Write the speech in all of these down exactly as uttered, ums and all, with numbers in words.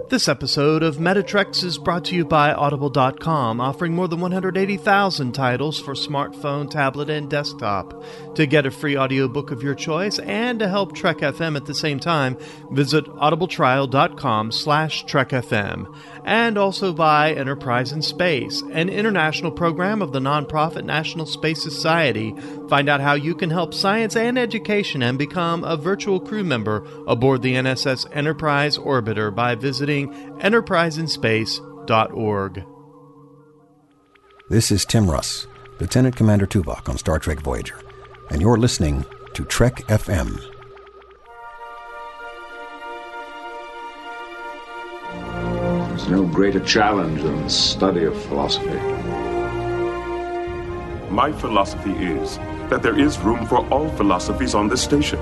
This episode of Metatrex is brought to you by Audible dot com, offering more than one hundred eighty thousand titles for smartphone, tablet, and desktop. To get a free audiobook of your choice and to help Trek F M at the same time, visit audibletrial dot com slash Trek F M. And also by Enterprise in Space, an international program of the nonprofit National Space Society. Find out how you can help science and education and become a virtual crew member aboard the N S S Enterprise Orbiter by visiting enterprise in space dot org. This is Tim Russ, Lieutenant Commander Tuvok on Star Trek Voyager, and you're listening to Trek F M. There's no greater challenge than the study of philosophy. My philosophy is that there is room for all philosophies on this station.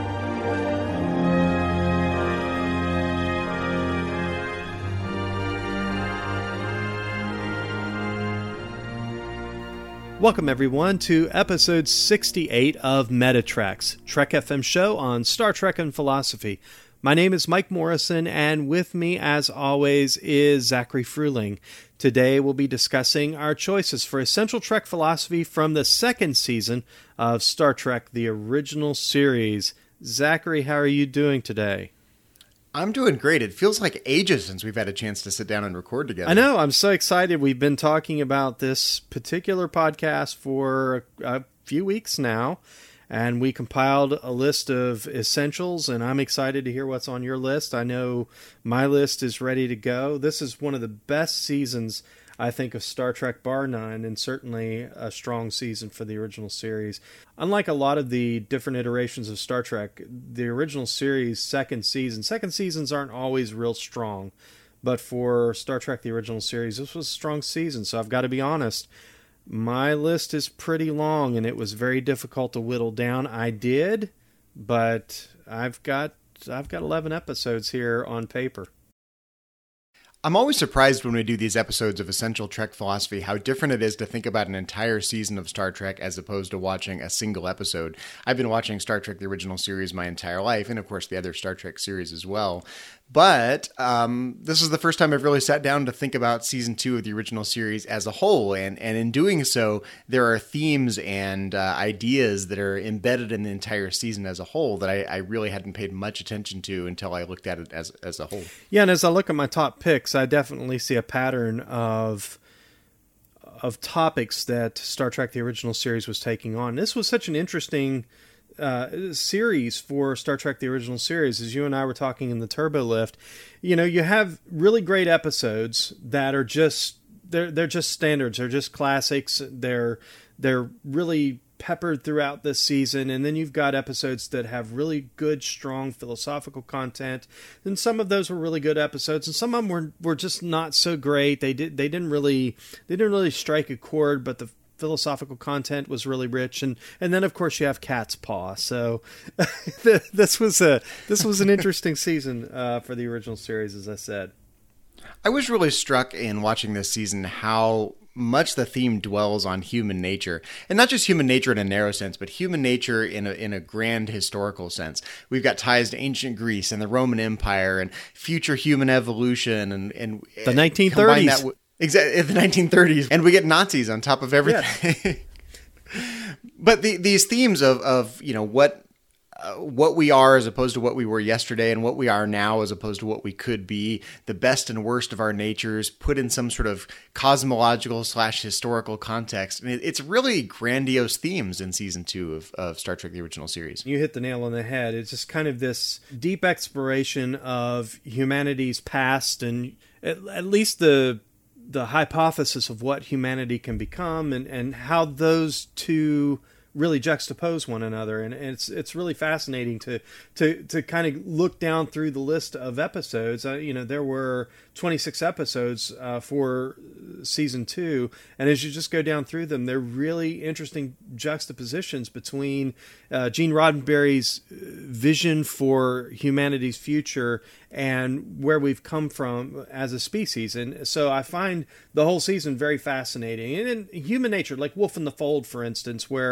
Welcome, everyone, to episode sixty-eight of Metatrex, Trek F M show on Star Trek and philosophy. My name is Mike Morrison, and with me, as always, is Zachary Fruling. Today, we'll be discussing our choices for Essential Trek philosophy from the second season of Star Trek, the original series. Zachary, how are you doing today? I'm doing great. It feels like ages since we've had a chance to sit down and record together. I know. I'm so excited. We've been talking about this particular podcast for a few weeks now, and we compiled a list of essentials, and I'm excited to hear what's on your list. I know my list is ready to go. This is one of the best seasons, I think, of Star Trek, bar none, and certainly a strong season for the original series. Unlike a lot of the different iterations of Star Trek, the original series' second season, second seasons aren't always real strong, but for Star Trek, the original series, this was a strong season, so I've got to be honest. My list is pretty long, and it was very difficult to whittle down. I did, but I've got I've got eleven episodes here on paper. I'm always surprised when we do these episodes of Essential Trek Philosophy how different it is to think about an entire season of Star Trek as opposed to watching a single episode. I've been watching Star Trek, the original series, my entire life, and of course the other Star Trek series as well. But um, this is the first time I've really sat down to think about season two of the original series as a whole. And, and in doing so, there are themes and uh, ideas that are embedded in the entire season as a whole that I, I really hadn't paid much attention to until I looked at it as, as a whole. Yeah, and as I look at my top picks, I definitely see a pattern of of topics that Star Trek, the original series, was taking on. This was such an interesting Uh, series for Star Trek, the original series. As you and I were talking in the Turbo Lift, you know, you have really great episodes that are just they're they're just standards. They're just classics. They're they're really peppered throughout this season, and then you've got episodes that have really good, strong philosophical content. And some of those were really good episodes, and some of them were were just not so great. They did they didn't really they didn't really strike a chord, but the philosophical content was really rich, and and then of course you have Cat's Paw. So this was a this was an interesting season uh, for the original series, as I said. I was really struck in watching this season how much the theme dwells on human nature, and not just human nature in a narrow sense, but human nature in a in a grand historical sense. We've got ties to ancient Greece and the Roman Empire and future human evolution, and and the nineteen thirties. Exactly, the nineteen thirties, and we get Nazis on top of everything. Yeah. But the, these themes of, of you know what uh, what we are as opposed to what we were yesterday, and what we are now as opposed to what we could be, the best and worst of our natures, put in some sort of cosmological slash historical context, and it, it's really grandiose themes in season two of, of Star Trek: The Original Series. You hit the nail on the head. It's just kind of this deep exploration of humanity's past, and at, at least the the hypothesis of what humanity can become, and, and how those two really juxtapose one another. And it's it's really fascinating to to to kind of look down through the list of episodes. Uh, you know, there were twenty-six episodes uh, for season two, and as you just go down through them, they're really interesting juxtapositions between uh, Gene Roddenberry's vision for humanity's future and where we've come from as a species. And so I find the whole season very fascinating. And in human nature, like Wolf in the Fold, for instance, where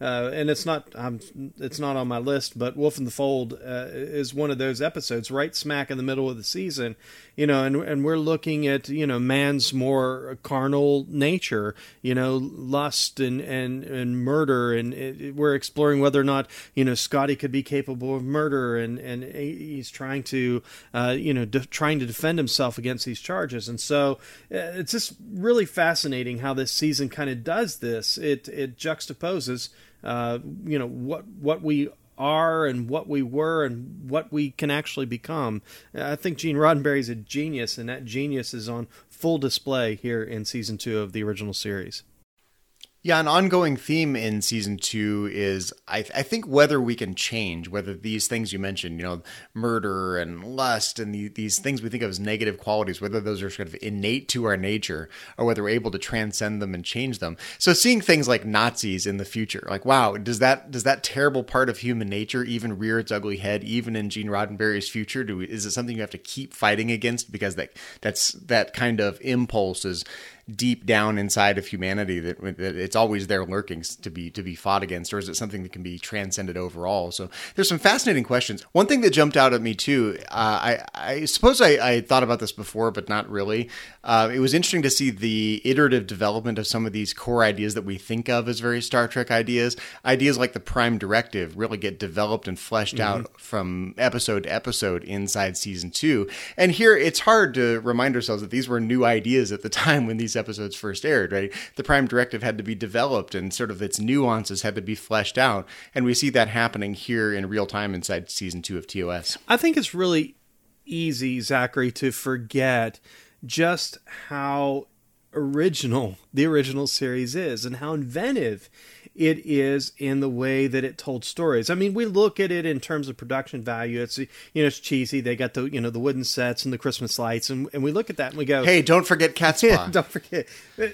uh, and it's not um, it's not on my list, but Wolf in the Fold uh, is one of those episodes right smack in the middle of the season, you know, and and we're looking at, you know, man's more carnal nature, you know, lust and and, and murder, and it, we're exploring whether or not, you know, Scotty could be capable of murder, and and he's trying to uh, you know de- trying to defend himself against these charges. And so uh, it's just really fascinating how this season kind of does this. It it juxtaposes uh, you know what what we are and what we were and what we can actually become. I think Gene Roddenberry is a genius, and that genius is on full display here in season two of the original series. Yeah, an ongoing theme in season two is, I, th- I think, whether we can change, whether these things you mentioned, you know, murder and lust and the, these things we think of as negative qualities, whether those are sort of innate to our nature or whether we're able to transcend them and change them. So seeing things like Nazis in the future, like, wow, does that does that terrible part of human nature even rear its ugly head, even in Gene Roddenberry's future? Do we, is it something you have to keep fighting against because that that's that kind of impulse is deep down inside of humanity, that, that it's always there lurking to be to be fought against, or is it something that can be transcended overall? So there's some fascinating questions. One thing that jumped out at me too, uh, I, I suppose I, I thought about this before, but not really. Uh, it was interesting to see the iterative development of some of these core ideas that we think of as very Star Trek ideas. Ideas like the Prime Directive really get developed and fleshed mm-hmm. out from episode to episode inside season two. And here it's hard to remind ourselves that these were new ideas at the time when these episodes first aired, right? The Prime Directive had to be developed and sort of its nuances had to be fleshed out. And we see that happening here in real time inside season two of T O S. I think it's really easy, Zachary, to forget just how original the original series is and how inventive it is in the way that it told stories. I mean, we look at it in terms of production value. It's, you know, it's cheesy. They got the, you know, the wooden sets and the Christmas lights, and, and we look at that and we go, hey, don't forget Cat's Paw. Don't forget.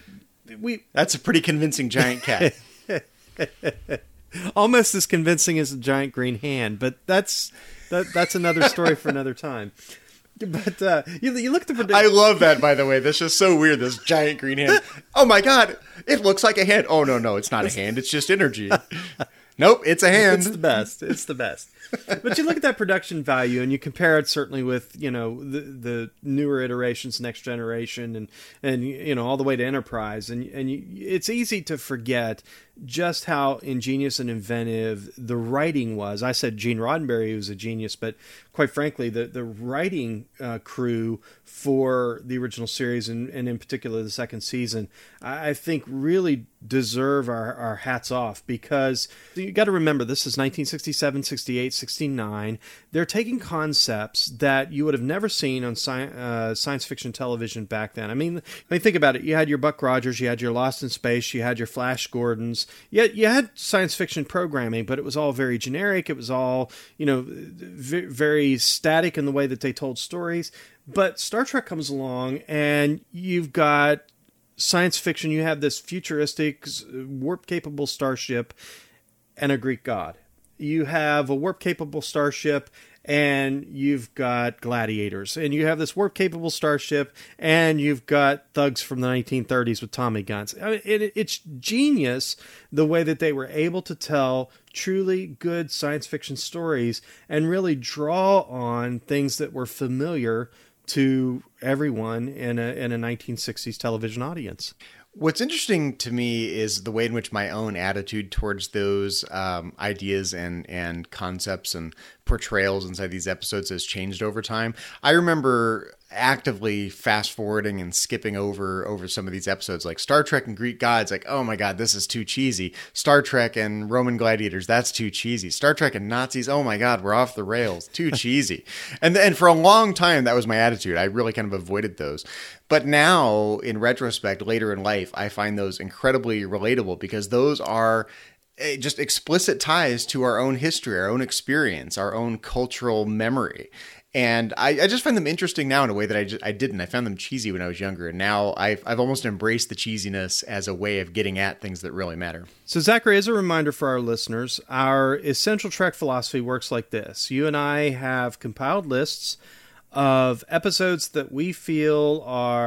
We That's a pretty convincing giant cat. Almost as convincing as a giant green hand, but that's that, that's another story for another time. But uh, you, you look at the production. I love that, by the way. That's just so weird, this giant green hand. Oh, my God. It looks like a hand. Oh, no, no. It's not a hand. It's just energy. Nope, it's a hand. It's the best. It's the best. But you look at that production value and you compare it certainly with, you know, the the newer iterations, Next Generation, and, and you know, all the way to Enterprise. And, and you, it's easy to forget just how ingenious and inventive the writing was. I said Gene Roddenberry was a genius, but quite frankly, the, the writing uh, crew for the original series, and, and in particular the second season, I, I think really deserve our, our hats off, because you got to remember, this is nineteen sixty-seven, sixty-eight, sixty-nine. They're taking concepts that you would have never seen on sci- uh, science fiction television back then. I mean, I mean, think about it. You had your Buck Rogers, you had your Lost in Space, you had your Flash Gordons. Yet you had science fiction programming, but it was all very generic. It was all, you know, v- very static in the way that they told stories. But Star Trek comes along and you've got science fiction. You have this futuristic, warp-capable starship and a Greek god. You have a warp-capable starship and you've got gladiators. And you have this warp-capable starship and you've got thugs from the nineteen thirties with Tommy guns. I mean, it, it's genius the way that they were able to tell truly good science fiction stories and really draw on things that were familiar to everyone in a, in a nineteen sixties television audience. What's interesting to me is the way in which my own attitude towards those um, ideas and, and concepts and portrayals inside these episodes has changed over time. I remember actively fast forwarding and skipping over over some of these episodes, like Star Trek and Greek gods. Like, oh my God, this is too cheesy. Star Trek and Roman gladiators, that's too cheesy. Star Trek and Nazis, oh my God, we're off the rails. Too cheesy. And and for a long time, that was my attitude. I really kind of avoided those. But now, in retrospect, later in life, I find those incredibly relatable, because those are just explicit ties to our own history, our own experience, our own cultural memory. And I, I just find them interesting now in a way that I, just, I didn't. I found them cheesy when I was younger. And now I've, I've almost embraced the cheesiness as a way of getting at things that really matter. So, Zachary, as a reminder for our listeners, our Essential Trek philosophy works like this. You and I have compiled lists of episodes that we feel are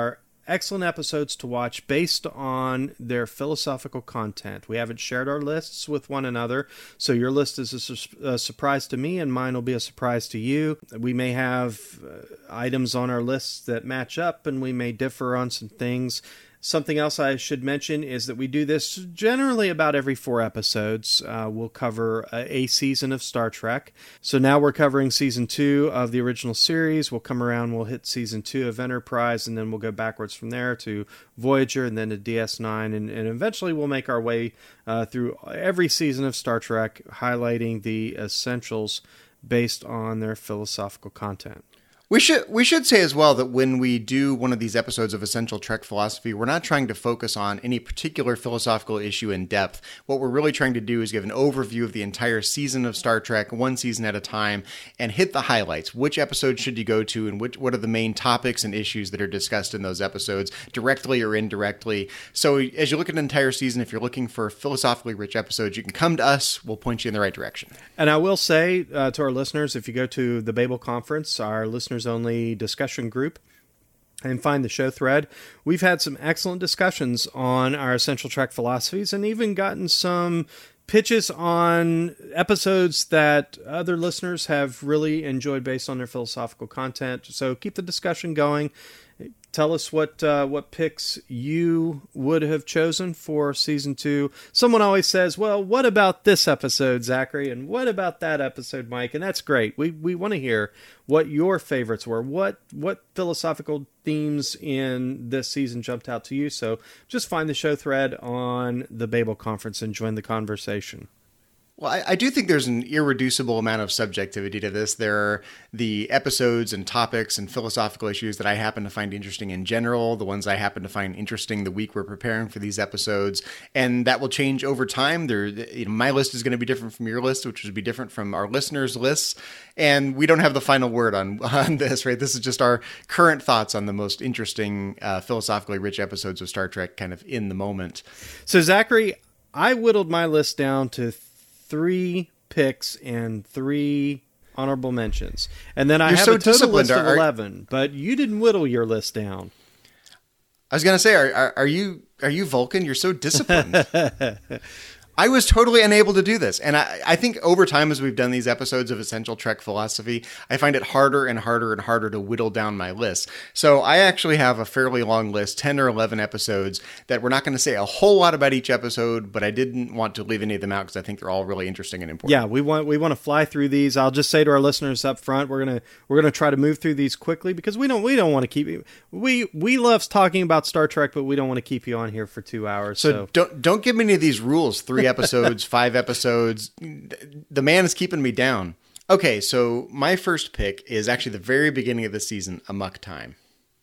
excellent episodes to watch based on their philosophical content. We haven't shared our lists with one another, so your list is a, su- a surprise to me, and mine will be a surprise to you. We may have uh, items on our lists that match up, and we may differ on some things. Something else I should mention is that we do this generally about every four episodes. Uh, we'll cover a, a season of Star Trek. So now we're covering season two of the original series. We'll come around, we'll hit season two of Enterprise, and then we'll go backwards from there to Voyager and then to D S nine. And, and eventually we'll make our way uh, through every season of Star Trek, highlighting the essentials based on their philosophical content. We should we should say as well that when we do one of these episodes of Essential Trek Philosophy, we're not trying to focus on any particular philosophical issue in depth. What we're really trying to do is give an overview of the entire season of Star Trek, one season at a time, and hit the highlights. Which episode should you go to, and which, what are the main topics and issues that are discussed in those episodes, directly or indirectly. So as you look at an entire season, if you're looking for philosophically rich episodes, you can come to us. We'll point you in the right direction. And I will say uh, to our listeners, if you go to the Babel Conference, our listeners only discussion group, and find the show thread, we've had some excellent discussions on our Essential Trek philosophies, and even gotten some pitches on episodes that other listeners have really enjoyed based on their philosophical content. So keep the discussion going. Tell us what uh, what picks you would have chosen for season two. Someone always says, well, what about this episode, Zachary? And what about that episode, Mike? And that's great. We we want to hear what your favorites were. What what philosophical themes in this season jumped out to you? So just find the show thread on the Babel Conference and join the conversation. Well, I, I do think there's an irreducible amount of subjectivity to this. There are the episodes and topics and philosophical issues that I happen to find interesting in general, the ones I happen to find interesting the week we're preparing for these episodes, and that will change over time. There, you know, my list is going to be different from your list, which would be different from our listeners' lists, and we don't have the final word on, on this, right? This is just our current thoughts on the most interesting, uh, philosophically rich episodes of Star Trek kind of in the moment. So, Zachary, I whittled my list down to three picks and three honorable mentions. And then I You're have so a total list of are, eleven, but you didn't whittle your list down. I was going to say, are, are, are you are you Vulcan? You're so disciplined. I was totally unable to do this. And I, I think over time, as we've done these episodes of Essential Trek Philosophy, I find it harder and harder and harder to whittle down my list. So I actually have a fairly long list, ten or eleven episodes, that we're not going to say a whole lot about each episode, but I didn't want to leave any of them out because I think they're all really interesting and important. Yeah, we want we want to fly through these. I'll just say to our listeners up front, we're gonna we're gonna try to move through these quickly because we don't we don't want to keep you. We we love talking about Star Trek, but we don't want to keep you on here for two hours. So, so. don't don't give me any of these rules. Three episodes, five episodes. The man is keeping me down. Okay, so my first pick is actually the very beginning of the season, Amok Time.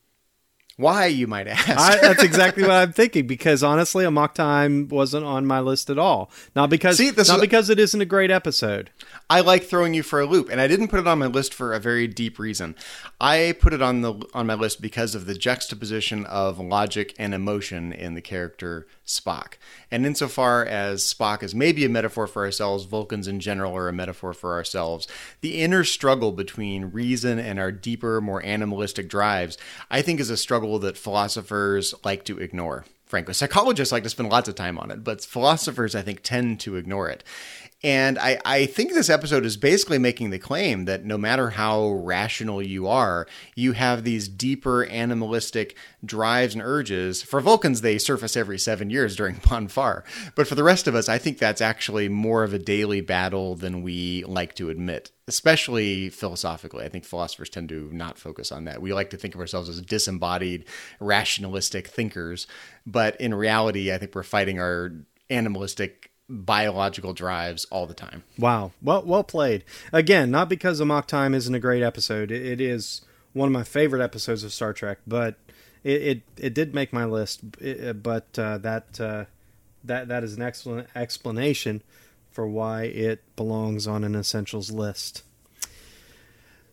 Why, you might ask? I, that's exactly what I'm thinking, because honestly, Amok Time wasn't on my list at all. Not because See, this not is, because it isn't a great episode. I like throwing you for a loop, and I didn't put it on my list for a very deep reason. I put it on the on my list because of the juxtaposition of logic and emotion in the character Spock. And insofar as Spock is maybe a metaphor for ourselves, Vulcans in general are a metaphor for ourselves, the inner struggle between reason and our deeper, more animalistic drives, I think is a struggle that philosophers like to ignore. Frankly, psychologists like to spend lots of time on it, but philosophers, I think, tend to ignore it. And I, I think this episode is basically making the claim that no matter how rational you are, you have these deeper animalistic drives and urges. For Vulcans, they surface every seven years during Pon farr. But for the rest of us, I think that's actually more of a daily battle than we like to admit, especially philosophically. I think philosophers tend to not focus on that. We like to think of ourselves as disembodied, rationalistic thinkers. But in reality, I think we're fighting our animalistic biological drives all the time. Wow. Well well played. Again, not because Amok Time isn't a great episode. It, it is one of my favorite episodes of Star Trek, but it it, it did make my list. It, but uh, that uh, that that is an excellent explanation for why it belongs on an essentials list.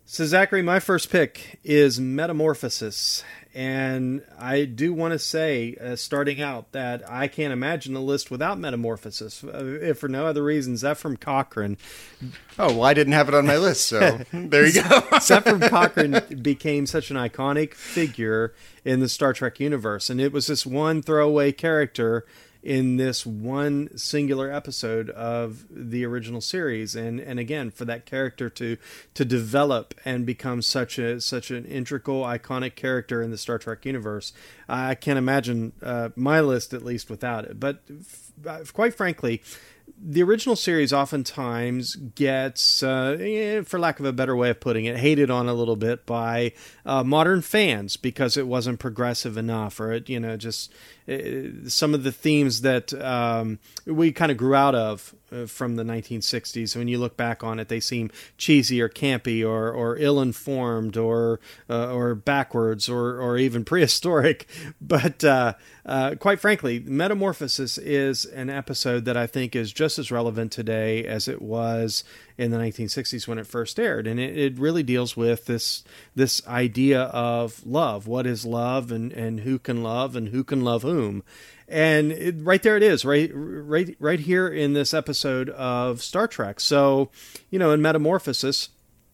So, Zachary, my first pick is Metamorphosis. And I do want to say, uh, starting out, that I can't imagine a list without Metamorphosis, uh, if for no other reason. Ephraim Cochrane. Oh, well, I didn't have it on my list, so there you go. Ephraim Cochrane became such an iconic figure in the Star Trek universe. And it was this one throwaway character in this one singular episode of the original series, and and again, for that character to to develop and become such a such an integral, iconic character in the Star Trek universe, I can't imagine uh, my list at least without it. But f- quite frankly, the original series oftentimes gets, uh, for lack of a better way of putting it, hated on a little bit by uh, modern fans because it wasn't progressive enough, or it, you know, just uh, some of the themes that um, we kind of grew out of uh, from the nineteen sixties. When you look back on it, they seem cheesy or campy or or ill-informed or uh, or backwards or or even prehistoric. But uh, uh, quite frankly, Metamorphosis is an episode that I think is just as relevant today as it was in the nineteen sixties when it first aired, and it, it really deals with this this idea of love. What is love, and, and who can love, and who can love whom? And it, right there it is, right, right, right here in this episode of Star Trek. So, you know, in Metamorphosis,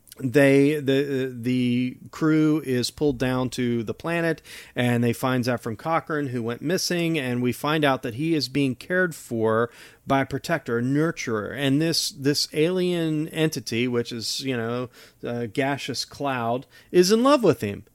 they the the crew is pulled down to the planet, and they find Ephraim Cochrane, who went missing, and we find out that he is being cared for by a protector, a nurturer, and this this alien entity, which is, you know, a gaseous cloud, is in love with him.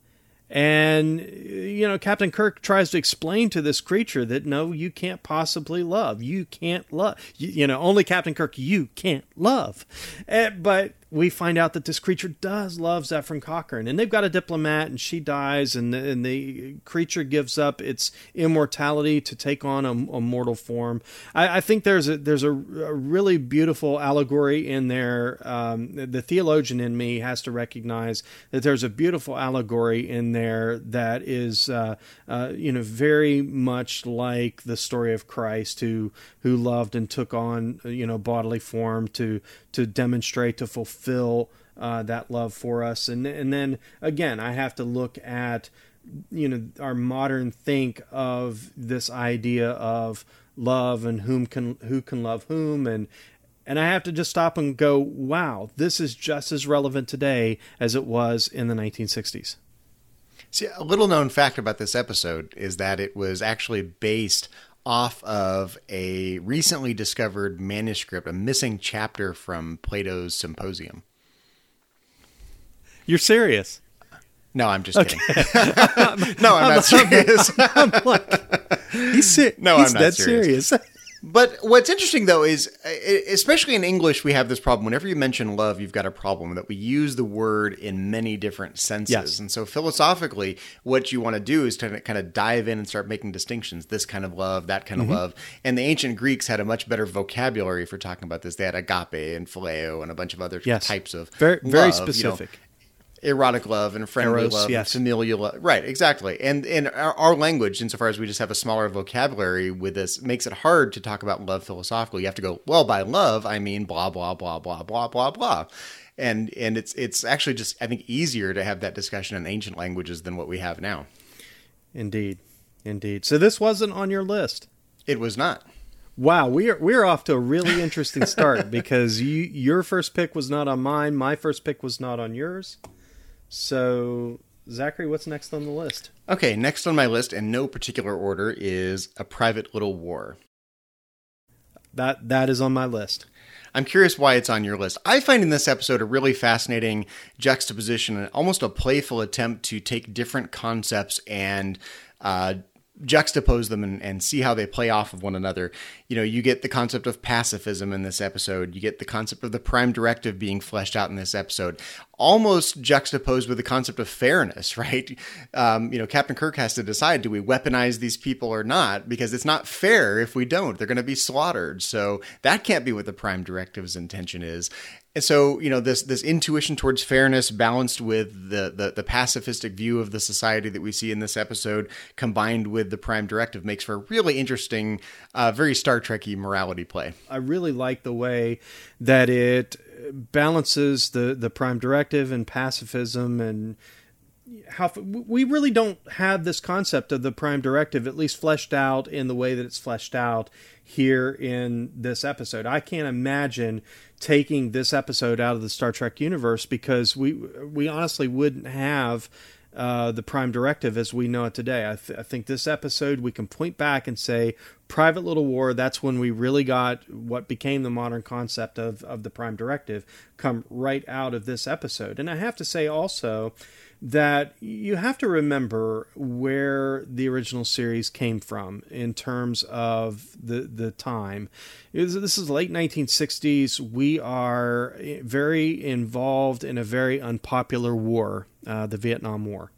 And, you know, Captain Kirk tries to explain to this creature that, no, you can't possibly love. You can't love. You, you know, only Captain Kirk, you can't love. Uh, but we find out that this creature does love Ephraim Cochrane. And they've got a diplomat, and she dies, and the, and the creature gives up its immortality to take on a, a mortal form. I, I think there's a there's a, a really beautiful allegory in there. Um, the theologian in me has to recognize that there's a beautiful allegory in there that is, uh, uh, you know, very much like the story of Christ, who who loved and took on, you know, bodily form to to demonstrate, to fulfill uh, that love for us. And and then again, I have to look at, you know, our modern think of this idea of love and whom can who can love whom, and and I have to just stop and go, wow, this is just as relevant today as it was in the nineteen sixties. See, a little known fact about this episode is that it was actually based off of a recently discovered manuscript, a missing chapter from Plato's Symposium. You're serious? No, I'm just okay. kidding. no, I'm, I'm not serious. I'm like, he's ser- no, he's I'm not dead serious. serious. But what's interesting, though, is especially in English, we have this problem. Whenever you mention love, you've got a problem that we use the word in many different senses. Yes. And so philosophically, what you want to do is to kind of dive in and start making distinctions. This kind of love, that kind mm-hmm. of love. And the ancient Greeks had a much better vocabulary for talking about this. They had agape and phileo and a bunch of other yes. types of very, very love, specific. You know, erotic love and friendly Eros, love, yes. and familial love. Right, exactly. And and our, our language, insofar as we just have a smaller vocabulary with this, makes it hard to talk about love philosophically. You have to go, well, by love, I mean blah, blah, blah, blah, blah, blah, blah. And and it's it's actually just, I think, easier to have that discussion in ancient languages than what we have now. Indeed. Indeed. So this wasn't on your list? It was not. Wow, we're we're off to a really interesting start because you your first pick was not on mine, my first pick was not on yours. So, Zachary, what's next on the list? Okay, next on my list, in no particular order, is A Private Little War. That That is on my list. I'm curious why it's on your list. I find in this episode a really fascinating juxtaposition and almost a playful attempt to take different concepts and uh, juxtapose them and, and see how they play off of one another. You know, you get the concept of pacifism in this episode. You get the concept of the Prime Directive being fleshed out in this episode, almost juxtaposed with the concept of fairness, right? Um, you know, Captain Kirk has to decide, do we weaponize these people or not? Because it's not fair if we don't. They're going to be slaughtered. So that can't be what the Prime Directive's intention is. And so, you know, this this intuition towards fairness balanced with the, the, the pacifistic view of the society that we see in this episode, combined with the Prime Directive, makes for a really interesting, uh, very Star Trek-y morality play. I really like the way that it balances the, the Prime Directive and pacifism, and how we really don't have this concept of the Prime Directive at least fleshed out in the way that it's fleshed out here in this episode. I can't imagine taking this episode out of the Star Trek universe, because we we honestly wouldn't have uh, the Prime Directive as we know it today. I, th- I think this episode we can point back and say Private Little War, that's when we really got what became the modern concept of, of the Prime Directive come right out of this episode. And I have to say also that you have to remember where the original series came from in terms of the the time. It was, this is late nineteen sixties. We are very involved in a very unpopular war, uh, the Vietnam War.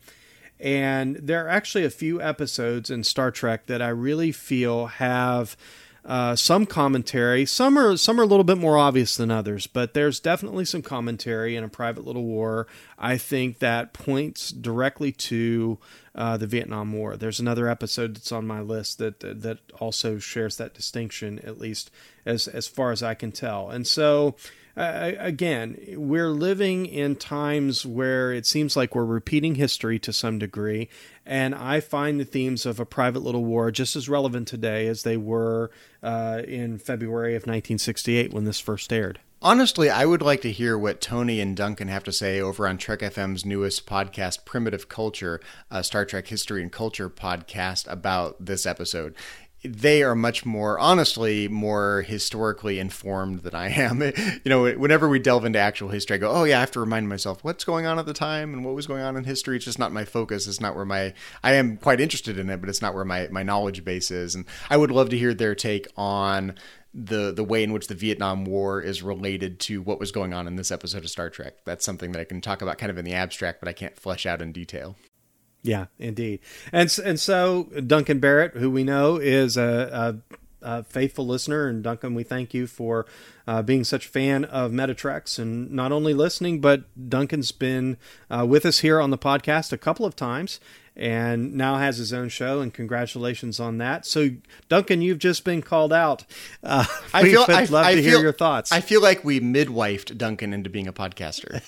And there are actually a few episodes in Star Trek that I really feel have Uh, some commentary. Some are some are a little bit more obvious than others, but there's definitely some commentary in A Private Little War, I think, that points directly to uh, the Vietnam War. There's another episode that's on my list that that also shares that distinction, at least as as far as I can tell. And so, uh, again, we're living in times where it seems like we're repeating history to some degree, and I find the themes of A Private Little War just as relevant today as they were uh, in February of nineteen sixty-eight when this first aired. Honestly, I would like to hear what Tony and Duncan have to say over on Trek F M's newest podcast, Primitive Culture, a Star Trek History and Culture podcast about this episode. They are much more, honestly, more historically informed than I am. You know, whenever we delve into actual history, I go, oh yeah, I have to remind myself what's going on at the time and what was going on in history. It's just not my focus. It's not where my, I am quite interested in it, but it's not where my, my knowledge base is. And I would love to hear their take on the the way in which the Vietnam War is related to what was going on in this episode of Star Trek. That's something that I can talk about kind of in the abstract, but I can't flesh out in detail. Yeah, indeed. And and so Duncan Barrett, who we know is a, a, a faithful listener, and Duncan, we thank you for uh, being such a fan of Metatrex, and not only listening, but Duncan's been uh, with us here on the podcast a couple of times, and now has his own show, and congratulations on that. So, Duncan, you've just been called out. Uh, I feel, would I, love I to feel, hear your thoughts. I feel like we midwifed Duncan into being a podcaster.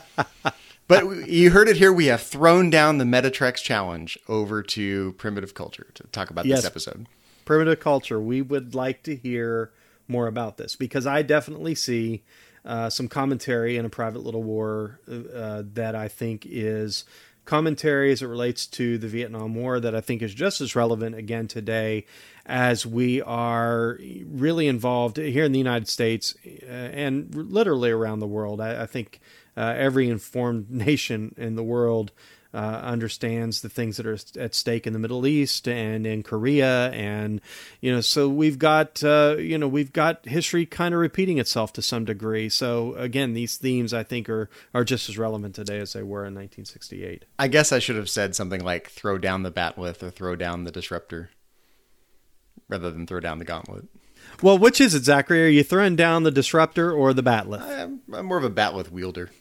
But you heard it here. We have thrown down the Metatrex challenge over to Primitive Culture to talk about yes, this episode. Primitive Culture. We would like to hear more about this, because I definitely see uh, some commentary in A Private Little War uh, that I think is commentary as it relates to the Vietnam War that I think is just as relevant again today, as we are really involved here in the United States uh, and literally around the world. I, I think uh, every informed nation in the world uh, understands the things that are at stake in the Middle East and in Korea, and you know, so we've got uh, you know we've got history kind of repeating itself to some degree. So again, these themes I think are are just as relevant today as they were in nineteen sixty-eight. I guess I should have said something like "throw down the bat'leth" or "throw down the disruptor," rather than "throw down the gauntlet." Well, which is it, Zachary? Are you throwing down the disruptor or the bat'leth? I'm, I'm more of a bat'leth wielder.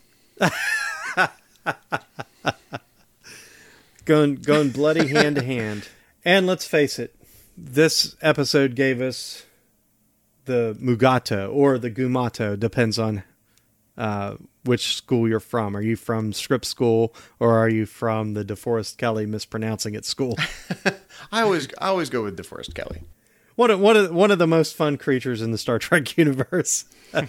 Going going bloody hand to hand. And let's face it, this episode gave us the Mugato or the Gumato, depends on uh, which school you're from. Are you from Script School, or are you from the DeForest Kelley mispronouncing it school? I always I always go with DeForest Kelley. One of, one of, one of the most fun creatures in the Star Trek universe.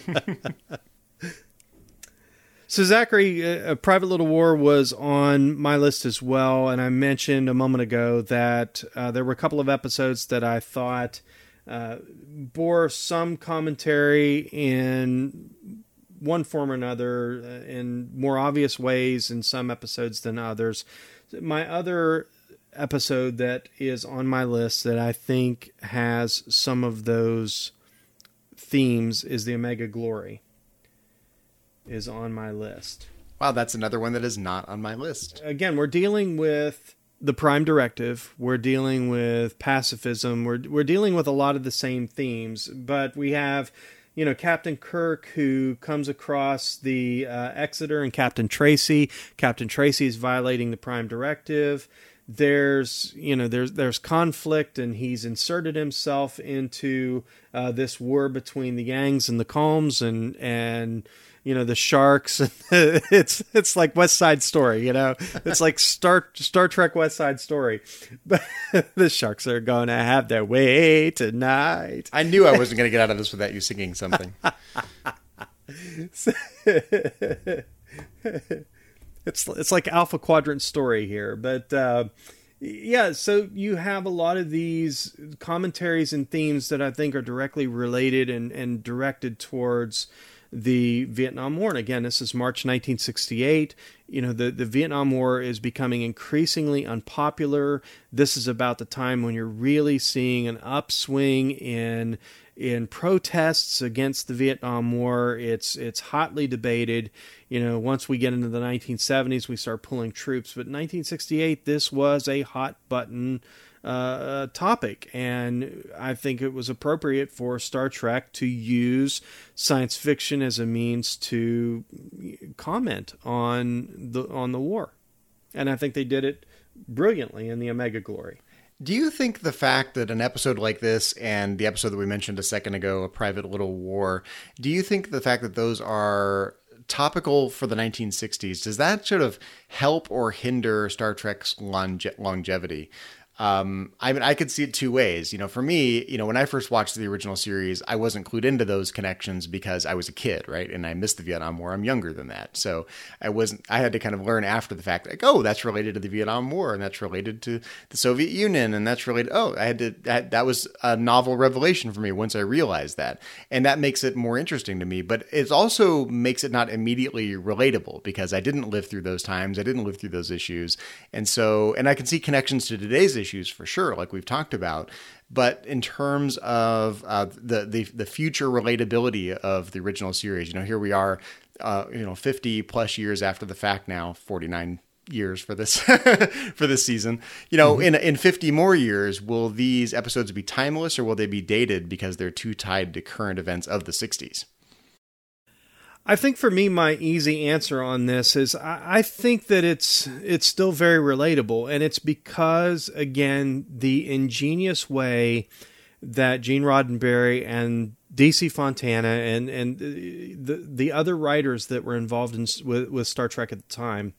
So, Zachary, A Private Little War was on my list as well, and I mentioned a moment ago that uh, there were a couple of episodes that I thought uh, bore some commentary in one form or another, uh, in more obvious ways in some episodes than others. My other episode that is on my list that I think has some of those themes is the Omega Glory. Is on my list. Wow, that's another one that is not on my list. Again, we're dealing with the Prime Directive. We're dealing with pacifism. We're we're dealing with a lot of the same themes, but we have, you know, Captain Kirk, who comes across the uh, Exeter, and Captain Tracy. Captain Tracy is violating the Prime Directive. There's, you know, there's there's conflict, and he's inserted himself into uh, this war between the Yangs and the Calms, and and you know, the sharks. it's it's like West Side Story, you know. It's like Star Star Trek West Side Story. But the sharks are going to have their way tonight. I knew I wasn't going to get out of this without you singing something. it's it's like Alpha Quadrant story here, but uh, yeah. So you have a lot of these commentaries and themes that I think are directly related and, and directed towards the Vietnam War. And again, this is March nineteen sixty-eight. You know, the, the Vietnam War is becoming increasingly unpopular. This is about the time when you're really seeing an upswing in in protests against the Vietnam War. It's it's hotly debated. You know, once we get into the nineteen seventies, we start pulling troops. But in nineteen sixty-eight, this was a hot button uh, topic, and I think it was appropriate for Star Trek to use science fiction as a means to comment on the on the war, and I think they did it brilliantly in the Omega Glory. Do you think the fact that an episode like this and the episode that we mentioned a second ago, A Private Little War, do you think the fact that those are topical for the nineteen sixties, does that sort of help or hinder Star Trek's longe- longevity? Um, I mean, I could see it two ways. You know, for me, you know, when I first watched the original series, I wasn't clued into those connections because I was a kid, right? And I missed the Vietnam War. I'm younger than that. So I wasn't, I had to kind of learn after the fact, like, oh, that's related to the Vietnam War and that's related to the Soviet Union. And that's related, oh, I had to, that, that was a novel revelation for me once I realized that. And that makes it more interesting to me, but it also makes it not immediately relatable because I didn't live through those times. I didn't live through those issues. And so, and I can see connections to today's issues for sure, like we've talked about. But in terms of uh, the, the the future relatability of the original series, you know, here we are, uh, you know, fifty plus years after the fact now, forty-nine years for this for this season. You know, mm-hmm. in in fifty more years, will these episodes be timeless or will they be dated because they're too tied to current events of the sixties? I think for me, my easy answer on this is I, I think that it's it's still very relatable, and it's because, again, the ingenious way that Gene Roddenberry and D C Fontana and and the the other writers that were involved in with, with Star Trek at the time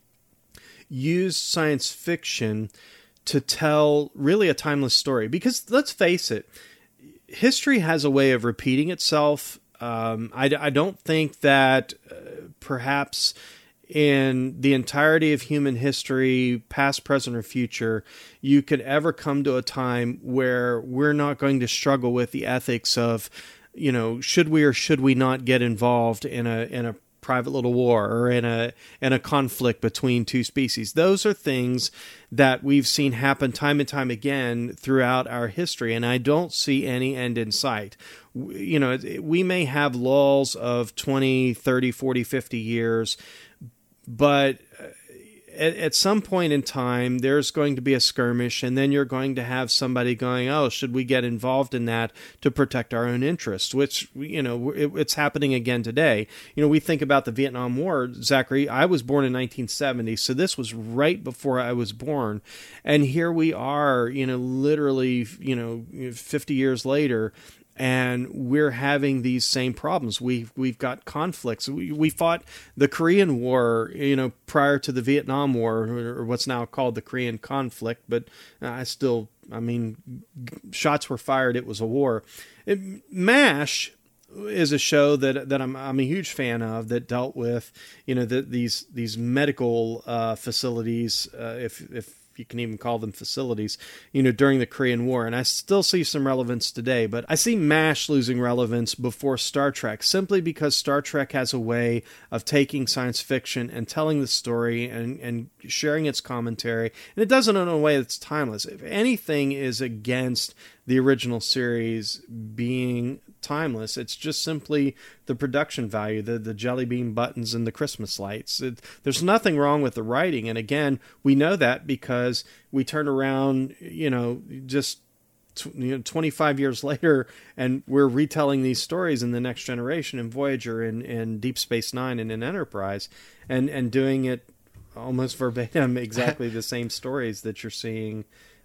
used science fiction to tell really a timeless story. Because let's face it, history has a way of repeating itself. Um, I, I don't think that uh, perhaps in the entirety of human history, past, present, or future, you could ever come to a time where we're not going to struggle with the ethics of, you know, should we or should we not get involved in a in a private little war or in a in a conflict between two species. Those are things that we've seen happen time and time again throughout our history, and I don't see any end in sight. You know, we may have lulls of twenty, thirty, forty, fifty years, but at, at some point in time, there's going to be a skirmish, and then you're going to have somebody going, oh, should we get involved in that to protect our own interests? Which, you know, it, it's happening again today. You know, we think about the Vietnam War, Zachary. I was born in nineteen seventy, so this was right before I was born. And here we are, you know, literally, you know, fifty years later, and we're having these same problems. We've we've got conflicts. We we fought the Korean War, you know, prior to the Vietnam War, or what's now called the Korean conflict. But I still, I mean, shots were fired. It was a war. It, MASH is a show that that I'm I'm a huge fan of, that dealt with, you know, the, these these medical uh, facilities, uh, if if. you can even call them facilities, you know, during the Korean War. And I still see some relevance today, but I see MASH losing relevance before Star Trek, simply because Star Trek has a way of taking science fiction and telling the story and, and sharing its commentary. And it does it in a way that's timeless. If anything is against the original series being timeless, it's just simply the production value, the the jelly bean buttons and the Christmas lights. It, there's nothing wrong with the writing, and again, we know that because we turn around, you know, just tw- you know, twenty-five years later, and we're retelling these stories in the Next Generation, in Voyager, and in, in Deep Space Nine, and in Enterprise, and and doing it almost verbatim, exactly the same stories that you're seeing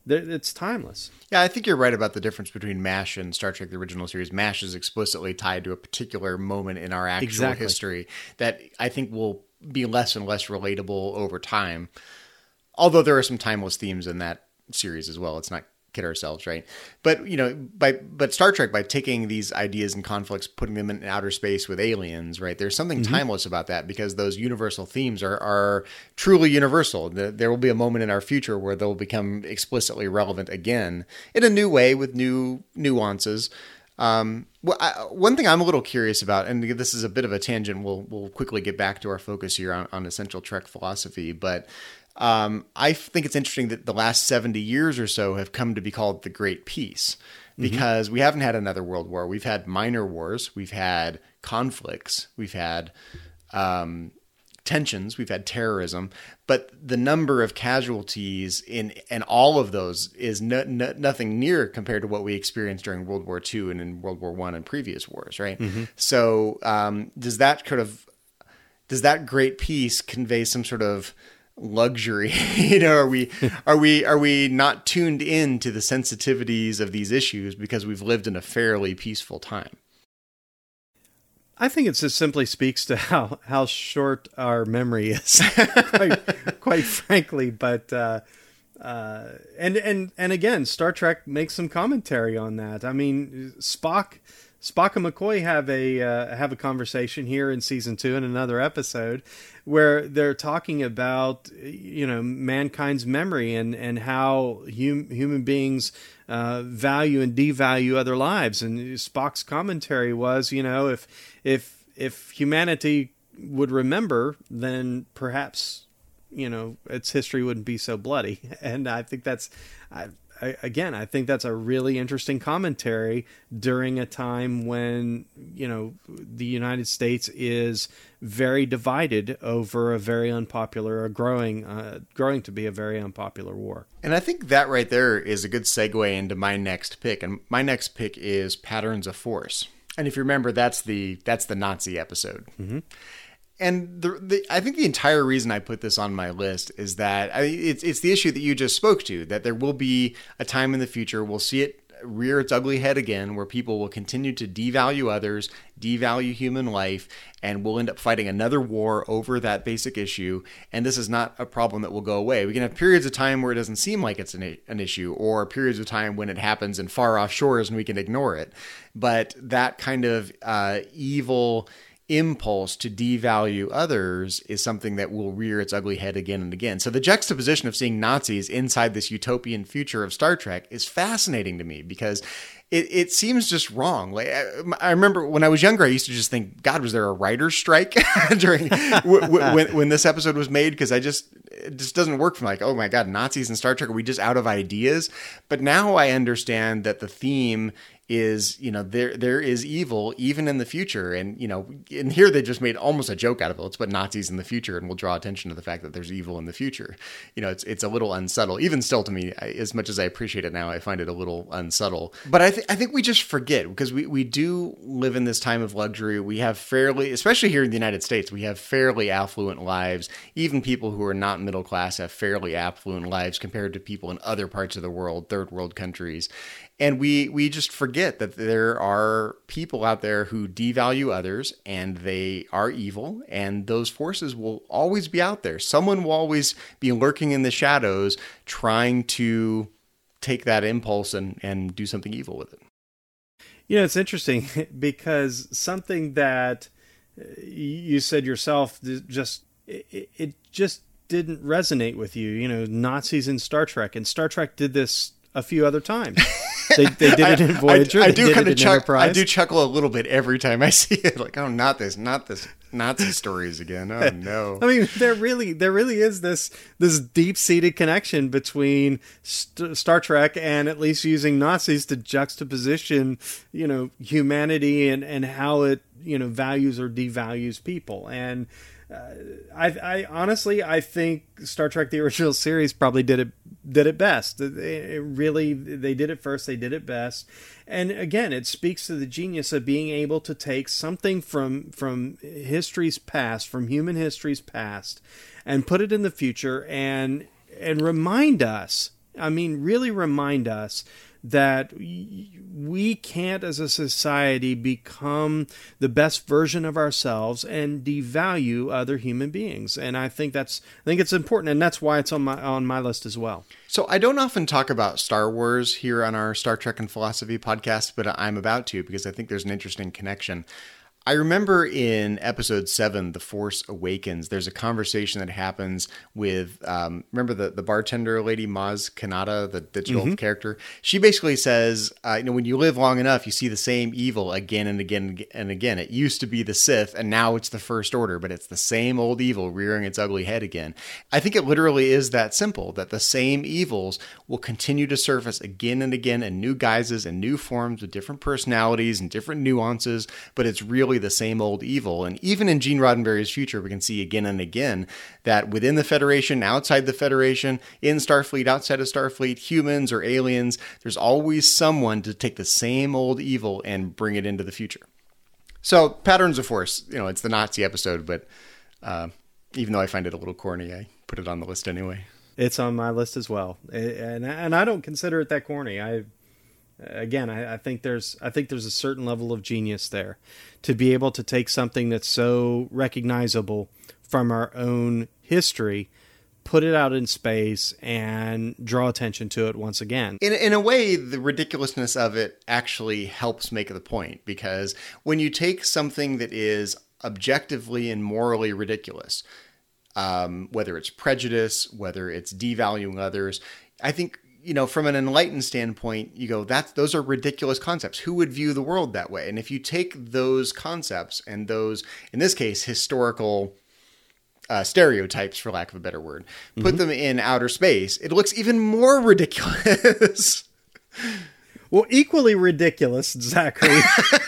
it's timeless. Yeah, I think you're right about the difference between MASH and Star Trek: The Original Series. MASH is explicitly tied to a particular moment in our actual exactly. history that I think will be less and less relatable over time. Although there are some timeless themes in that series as well. Let's not kid ourselves, right? But, you know, by but Star Trek, by taking these ideas and conflicts, putting them in outer space with aliens, right? There's something mm-hmm. timeless about that, because those universal themes are, are truly universal. There will be a moment in our future where they'll become explicitly relevant again in a new way with new nuances. Um, well, I, one thing I'm a little curious about, and this is a bit of a tangent, we'll we'll quickly get back to our focus here on, on essential Trek philosophy, but um, I think it's interesting that the last seventy years or so have come to be called the Great Peace, because mm-hmm. we haven't had another world war. We've had minor wars, we've had conflicts, we've had um, tensions, we've had terrorism, but the number of casualties in and all of those is no, no, nothing near compared to what we experienced during World War Two and in World War One and previous wars, right? Mm-hmm. So um, does that kind of does that great peace convey some sort of luxury? you know, are we are we are we not tuned in to the sensitivities of these issues because we've lived in a fairly peaceful time? I think it just simply speaks to how, how short our memory is, quite, quite frankly. But uh, uh, and and and again, Star Trek makes some commentary on that. I mean, Spock, Spock and McCoy have a uh, have a conversation here in season two in another episode where they're talking about, you know, mankind's memory and and how hum, human beings uh, value and devalue other lives. And Spock's commentary was, you know, if if if humanity would remember, then perhaps, you know, its history wouldn't be so bloody. And I think that's, I, I, again, I think that's a really interesting commentary during a time when, you know, the United States is very divided over a very unpopular, or growing, uh, growing to be a very unpopular war. And I think that right there is a good segue into my next pick. And my next pick is Patterns of Force. And if you remember, that's the that's the Nazi episode. Mm-hmm. And the, the I think the entire reason I put this on my list is that I, it's it's the issue that you just spoke to, that there will be a time in the future, we'll see it rear its ugly head again, where people will continue to devalue others, devalue human life, and we'll end up fighting another war over that basic issue. And this is not a problem that will go away. We can have periods of time where it doesn't seem like it's an, an issue, or periods of time when it happens in far off shores and we can ignore it. But that kind of uh, evil impulse to devalue others is something that will rear its ugly head again and again. So the juxtaposition of seeing Nazis inside this utopian future of Star Trek is fascinating to me, because it, it seems just wrong. Like I, I remember when I was younger, I used to just think, God, was there a writer's strike during w- w- when, when this episode was made? Because I just it just doesn't work from like, oh my God, Nazis in Star Trek, are we just out of ideas? But now I understand that the theme is, you know, there there is evil even in the future. And, you know, and here they just made almost a joke out of it. Let's put Nazis in the future and we'll draw attention to the fact that there's evil in the future. You know, it's it's a little unsubtle. Even still, to me, I, as much as I appreciate it now, I find it a little unsubtle. But I, th- I think we just forget, because we, we do live in this time of luxury. We have fairly, especially here in the United States, we have fairly affluent lives. Even people who are not middle class have fairly affluent lives compared to people in other parts of the world, third world countries. And we we just forget that there are people out there who devalue others, and they are evil, and those forces will always be out there. Someone will always be lurking in the shadows trying to take that impulse and, and do something evil with it. You know, it's interesting because something that you said yourself, just it, it just didn't resonate with you. You know, Nazis in Star Trek, and Star Trek did this a few other times. They, they did it in Voyager. I, I, I do kind of chuckle. I do chuckle a little bit every time I see it. Like, oh, not this, not this Nazi stories again. Oh no. I mean, there really, there really is this this deep seated connection between St- Star Trek and at least using Nazis to juxtaposition, you know, humanity and and how it, you know, values or devalues people. And uh, I, I honestly, I think Star Trek: The Original Series probably did it did it best. It, it really, they did it first. They did it best. And again, it speaks to the genius of being able to take something from from history's past, from human history's past, and put it in the future, and and remind us I mean, really remind us that we can't, as a society, become the best version of ourselves and devalue other human beings. And I think that's, I think it's important, and that's why it's on my on my list as well. So I don't often talk about Star Wars here on our Star Trek and Philosophy podcast, but I'm about to because I think there's an interesting connection. I remember in episode seven, The Force Awakens, there's a conversation that happens with, um, remember the, the bartender lady, Maz Kanata, the digital mm-hmm. character? She basically says, uh, you know, when you live long enough, you see the same evil again and again and again. It used to be the Sith, and now it's the First Order, but it's the same old evil rearing its ugly head again. I think it literally is that simple, that the same evils will continue to surface again and again in new guises and new forms with different personalities and different nuances, but it's really the same old evil. And even in Gene Roddenberry's future, we can see again and again that within the Federation, outside the Federation, in Starfleet, outside of Starfleet, humans or aliens, there's always someone to take the same old evil and bring it into the future. So, Patterns of Force, you know, it's the Nazi episode, but uh, even though I find it a little corny, I put it on the list anyway. It's on my list as well. And and I don't consider it that corny. I Again, I, I think there's I think there's a certain level of genius there to be able to take something that's so recognizable from our own history, put it out in space, and draw attention to it once again. In in a way, the ridiculousness of it actually helps make the point, because when you take something that is objectively and morally ridiculous, um, whether it's prejudice, whether it's devaluing others, I think, you know, from an enlightened standpoint, you go, that's, those are ridiculous concepts. Who would view the world that way? And if you take those concepts and those, in this case, historical uh, stereotypes, for lack of a better word, put mm-hmm. them in outer space, it looks even more ridiculous. Well, equally ridiculous, Zachary,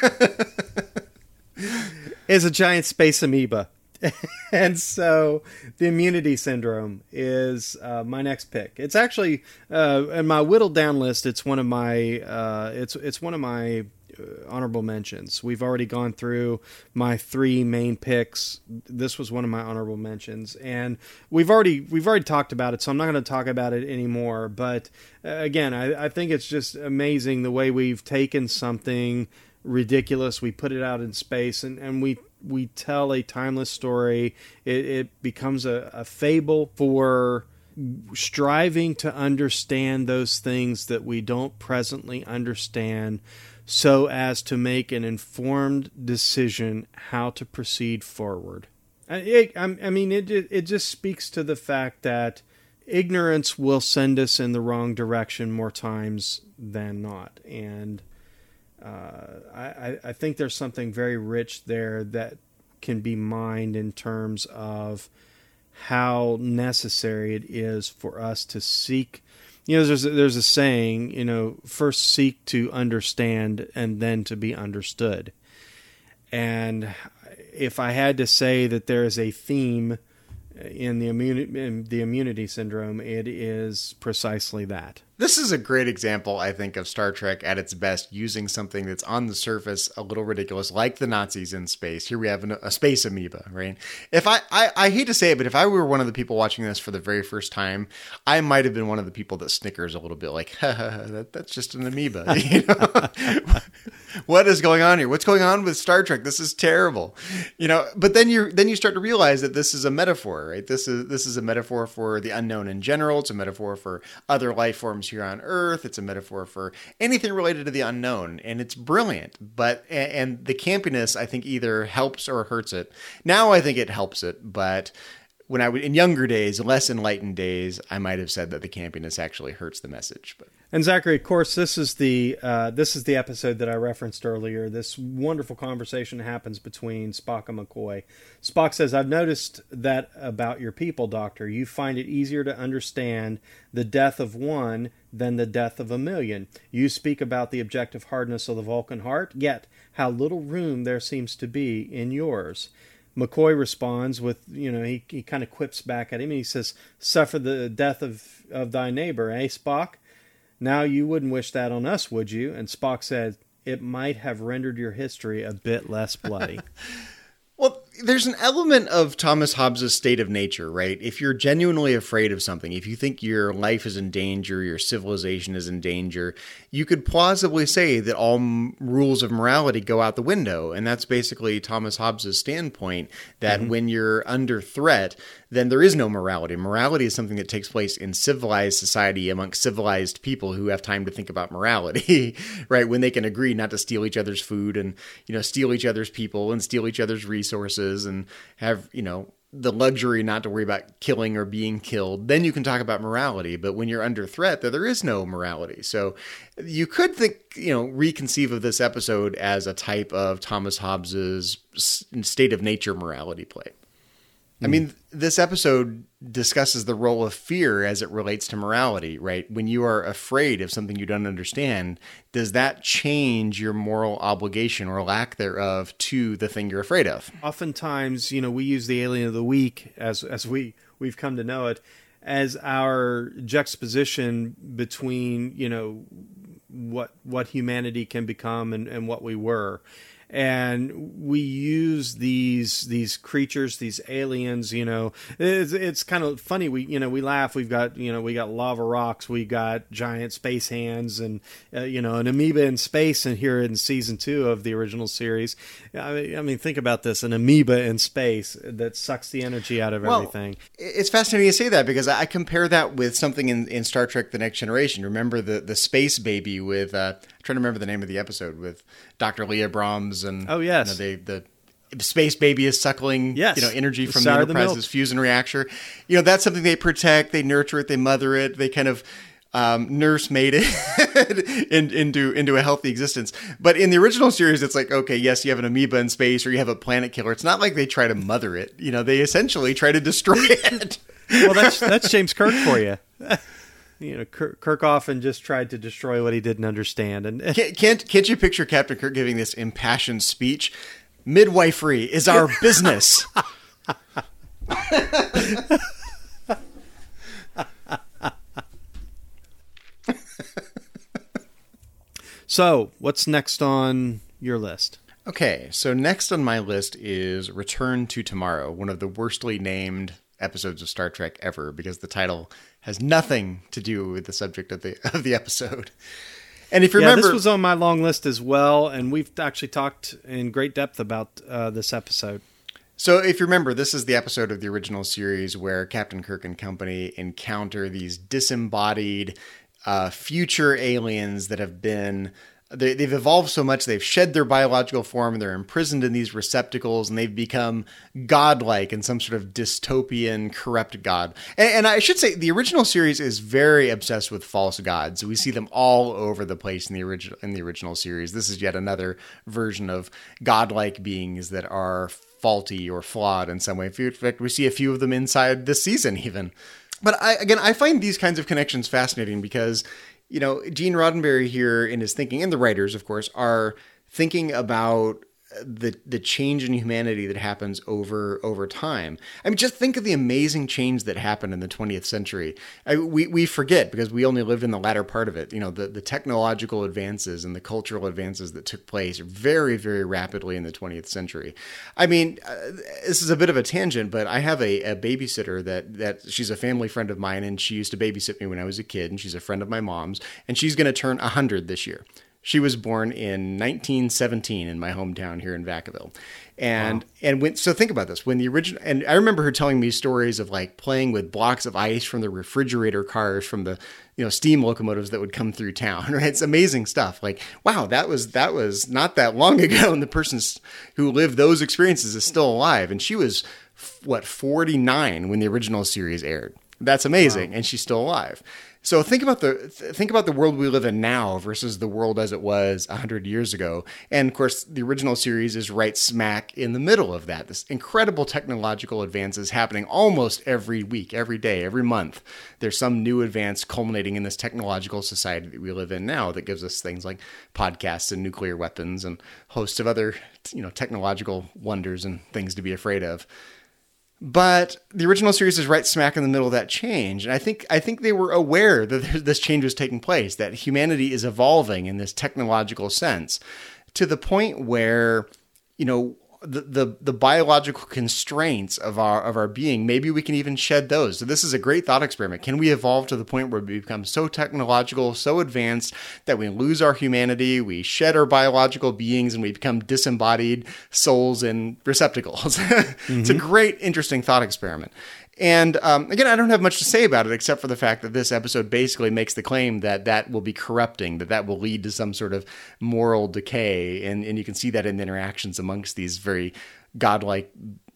is a giant space amoeba. And so the immunity syndrome is uh, my next pick. It's actually uh, in my whittled down list. It's one of my uh, it's it's one of my uh, honorable mentions. We've already gone through my three main picks. This was one of my honorable mentions, and we've already we've already talked about it. So I'm not going to talk about it anymore. But uh, again, I, I think it's just amazing the way we've taken something ridiculous, we put it out in space, and, and we we tell a timeless story. It, it becomes a, a fable for striving to understand those things that we don't presently understand, so as to make an informed decision how to proceed forward. It, I, I mean, it it just speaks to the fact that ignorance will send us in the wrong direction more times than not, and Uh, I, I think there's something very rich there that can be mined in terms of how necessary it is for us to seek. You know, there's a, there's a saying, you know, first seek to understand and then to be understood. And if I had to say that there is a theme in the immunity, in the immunity syndrome, it is precisely that. This is a great example, I think, of Star Trek at its best, using something that's on the surface a little ridiculous, like the Nazis in space. Here we have an, a space amoeba, right? If I, I, I hate to say it, but if I were one of the people watching this for the very first time, I might have been one of the people that snickers a little bit, like, ha, ha, ha, that, that's just an amoeba. You know? What is going on here? What's going on with Star Trek? This is terrible. You know, but then you then you start to realize that this is a metaphor, right? This is this is a metaphor for the unknown in general. It's a metaphor for other life forms here on Earth. It's a metaphor for anything related to the unknown, and it's brilliant. But and the campiness, I think, either helps or hurts it. Now I think it helps it, but when I would in younger days, less enlightened days, I might have said that the campiness actually hurts the message. But and Zachary, of course, this is the uh, this is the episode that I referenced earlier. This wonderful conversation happens between Spock and McCoy. Spock says, "I've noticed that about your people, Doctor. You find it easier to understand the death of one than the death of a million. You speak about the objective hardness of the Vulcan heart, yet how little room there seems to be in yours." McCoy responds with, you know, he, he kind of quips back at him, and he says, "Suffer the death of, of thy neighbor, eh, Spock? Now you wouldn't wish that on us, would you?" And Spock said, "It might have rendered your history a bit less bloody." Well, there's an element of Thomas Hobbes's state of nature, right? If you're genuinely afraid of something, if you think your life is in danger, your civilization is in danger, you could plausibly say that all m- rules of morality go out the window. And that's basically Thomas Hobbes's standpoint, that mm-hmm. when you're under threat, then there is no morality. Morality is something that takes place in civilized society amongst civilized people who have time to think about morality, right? When they can agree not to steal each other's food and, you know, steal each other's people and steal each other's resources and have, you know, the luxury not to worry about killing or being killed, then you can talk about morality. But when you're under threat, there is no morality. So you could think, you know, reconceive of this episode as a type of Thomas Hobbes's state of nature morality play. I mean, this episode discusses the role of fear as it relates to morality, right? When you are afraid of something you don't understand, does that change your moral obligation or lack thereof to the thing you're afraid of? Oftentimes, you know, we use the alien of the week, as as we, we've come to know it, as our juxtaposition between, you know, what what humanity can become and, and what we were. And we use these these creatures, these aliens. You know, it's, it's kind of funny. We you know we laugh. We've got you know we got lava rocks. We got giant space hands, and uh, you know an amoeba in space. And here in season two of the original series, I mean, I mean think about this: an amoeba in space that sucks the energy out of well, everything. It's fascinating to say that because I compare that with something in, in Star Trek: The Next Generation. Remember the the space baby with uh, I'm trying to remember the name of the episode with Doctor Leah Brahms. And oh yes, you know, they, the space baby is suckling yes. you know energy from the Enterprise's the fusion reactor. You know that's something they protect, they nurture it, they mother it, they kind of um, nursemaid it in, into into a healthy existence. But in the original series, it's like okay, yes, you have an amoeba in space or you have a planet killer. It's not like they try to mother it. You know, they essentially try to destroy it. Well, that's that's James Kirk for you. You know, Kirk, Kirk often just tried to destroy what he didn't understand. And can't, can't can't you picture Captain Kirk giving this impassioned speech? Midwifery is our business. So, what's next on your list? Okay, so next on my list is Return to Tomorrow, one of the worstly named episodes of Star Trek ever, because the title has nothing to do with the subject of the of the episode. And if you yeah, remember, this was on my long list as well, and we've actually talked in great depth about uh, this episode. So if you remember, this is the episode of the original series where Captain Kirk and company encounter these disembodied uh, future aliens that have been They, they've evolved so much, they've shed their biological form, and they're imprisoned in these receptacles, and they've become godlike in some sort of dystopian, corrupt god. And, and I should say, the original series is very obsessed with false gods. We see them all over the place in the original in the original series. This is yet another version of godlike beings that are faulty or flawed in some way. In fact, we see a few of them inside this season, even. But I, again, I find these kinds of connections fascinating because, you know, Gene Roddenberry here in his thinking, and the writers, of course, are thinking about the the change in humanity that happens over over time. I mean, just think of the amazing change that happened in the twentieth century. I, we we forget because we only lived in the latter part of it. You know, the, the technological advances and the cultural advances that took place very, very rapidly in the twentieth century. I mean, uh, this is a bit of a tangent, but I have a, a babysitter that, that she's a family friend of mine, and she used to babysit me when I was a kid, and she's a friend of my mom's, and she's going to turn one hundred this year. She was born in nineteen seventeen in my hometown here in Vacaville. And wow. and when so think about this. When the original and I remember her telling me stories of like playing with blocks of ice from the refrigerator cars from the you know steam locomotives that would come through town. Right? It's amazing stuff. Like, wow, that was that was not that long ago, and the person who lived those experiences is still alive. And she was what forty-nine when the original series aired. That's amazing, wow. And she's still alive. So think about the think about the world we live in now versus the world as it was one hundred years ago. And, of course, the original series is right smack in the middle of that. This incredible technological advances happening almost every week, every day, every month. There's some new advance culminating in this technological society that we live in now that gives us things like podcasts and nuclear weapons and hosts of other, you know, technological wonders and things to be afraid of. But the original series is right smack in the middle of that change. And I think I think they were aware that this change was taking place, that humanity is evolving in this technological sense to the point where, you know, the, the the biological constraints of our of our being, maybe we can even shed those. So this is a great thought experiment. Can we evolve to the point where we become so technological, so advanced that we lose our humanity, we shed our biological beings, and we become disembodied souls in receptacles? Mm-hmm. It's a great, interesting thought experiment. And um, again, I don't have much to say about it except for the fact that this episode basically makes the claim that that will be corrupting, that that will lead to some sort of moral decay. And, and you can see that in the interactions amongst these very godlike,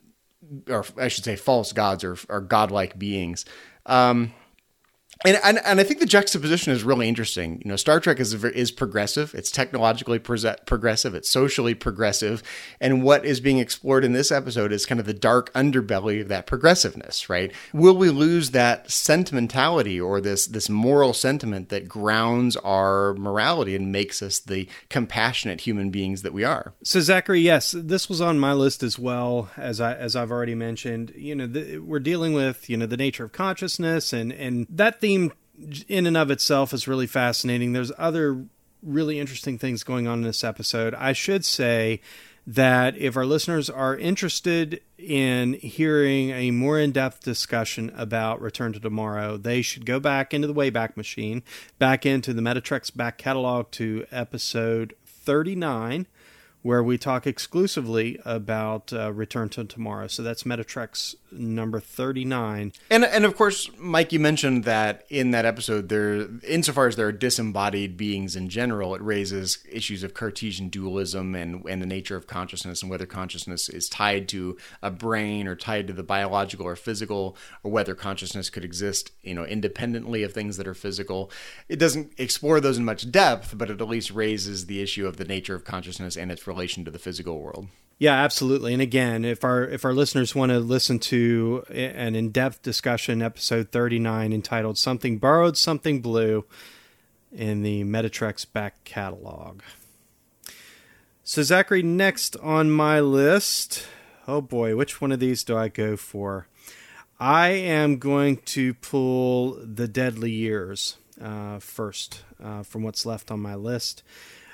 or I should say false gods or, or godlike beings. Um, And, and and I think the juxtaposition is really interesting. You know, Star Trek is is progressive. It's technologically progressive. It's socially progressive. And what is being explored in this episode is kind of the dark underbelly of that progressiveness, right? Will we lose that sentimentality or this this moral sentiment that grounds our morality and makes us the compassionate human beings that we are? So, Zachary, yes, this was on my list as well, as I as I've already mentioned. You know, the, we're dealing with you know the nature of consciousness, and and that theme in and of itself is really fascinating. There's other really interesting things going on in this episode. I should say that if our listeners are interested in hearing a more in-depth discussion about Return to Tomorrow, they should go back into the Wayback Machine, back into the Metatrek's back catalog to episode thirty-nine, where we talk exclusively about uh, Return to Tomorrow. So that's Metatrek's number thirty-nine. And and of course, Mike, you mentioned that in that episode, there, insofar as there are disembodied beings in general, it raises issues of Cartesian dualism and, and the nature of consciousness and whether consciousness is tied to a brain or tied to the biological or physical, or whether consciousness could exist, you know, independently of things that are physical. It doesn't explore those in much depth, but it at least raises the issue of the nature of consciousness and its relation to the physical world. Yeah, absolutely. And again, if our if our listeners want to listen to an in-depth discussion, episode thirty-nine, entitled Something Borrowed, Something Blue, in the Metatrek's back catalog. So, Zachary, next on my list, oh boy, which one of these do I go for? I am going to pull The Deadly Years uh, first uh, from what's left on my list.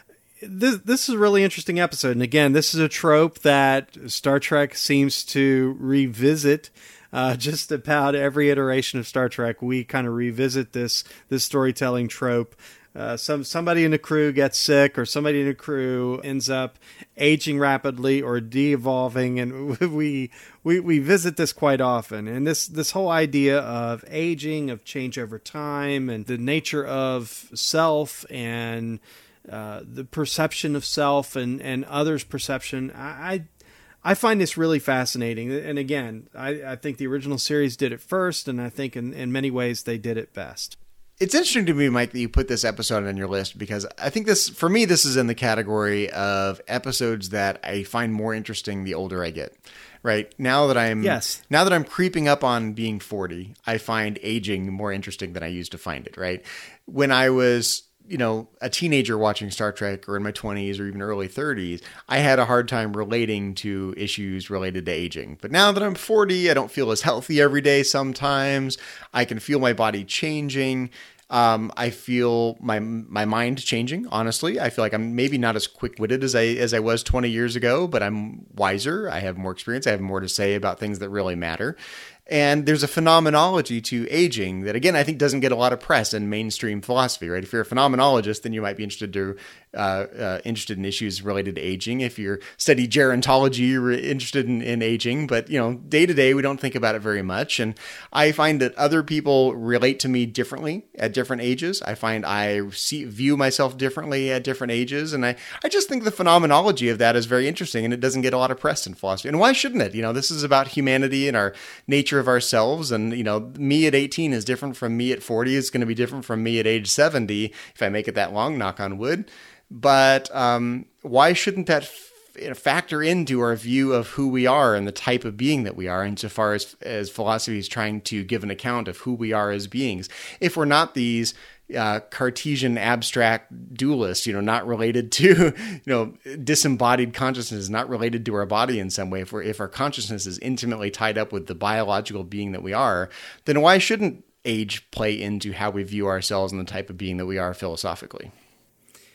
This this is a really interesting episode. And again, this is a trope that Star Trek seems to revisit. Uh, just about every iteration of Star Trek, we kind of revisit this this storytelling trope. Uh, some somebody in the crew gets sick, or somebody in the crew ends up aging rapidly or de-evolving, and we we we visit this quite often. And this this whole idea of aging, of change over time, and the nature of self and Uh, the perception of self and, and others' perception, I, I I find this really fascinating. And again, I, I think the original series did it first, and I think in, in many ways they did it best. It's interesting to me, Mike, that you put this episode on your list, because I think this, for me, this is in the category of episodes that I find more interesting the older I get. Right now that I'm yes. now that I'm creeping up on being forty, I find aging more interesting than I used to find it. Right when I was, you know, a teenager watching Star Trek, or in my twenties or even early thirties, I had a hard time relating to issues related to aging. But now that I'm forty, I don't feel as healthy every day sometimes. I can feel my body changing. Um, I feel my my mind changing, honestly. I feel like I'm maybe not as quick-witted as I as I was twenty years ago, but I'm wiser. I have more experience. I have more to say about things that really matter. And there's a phenomenology to aging that, again, I think doesn't get a lot of press in mainstream philosophy, right? If you're a phenomenologist, then you might be interested to uh, uh, interested in issues related to aging. If you're study gerontology, you're interested in, in aging. But, you know, day to day, we don't think about it very much. And I find that other people relate to me differently at different ages. I find I see, view myself differently at different ages. And I, I just think the phenomenology of that is very interesting, and it doesn't get a lot of press in philosophy. And why shouldn't it? You know, this is about humanity and our nature of ourselves. And, you know, me at eighteen is different from me at forty. It's going to be different from me at age seventy, if I make it that long, knock on wood. But um, why shouldn't that f- factor into our view of who we are and the type of being that we are, insofar as, as philosophy is trying to give an account of who we are as beings? If we're not these uh, Cartesian abstract dualists, you know, not related to, you know, disembodied consciousness, not related to our body in some way, if we're, if our consciousness is intimately tied up with the biological being that we are, then why shouldn't age play into how we view ourselves and the type of being that we are philosophically?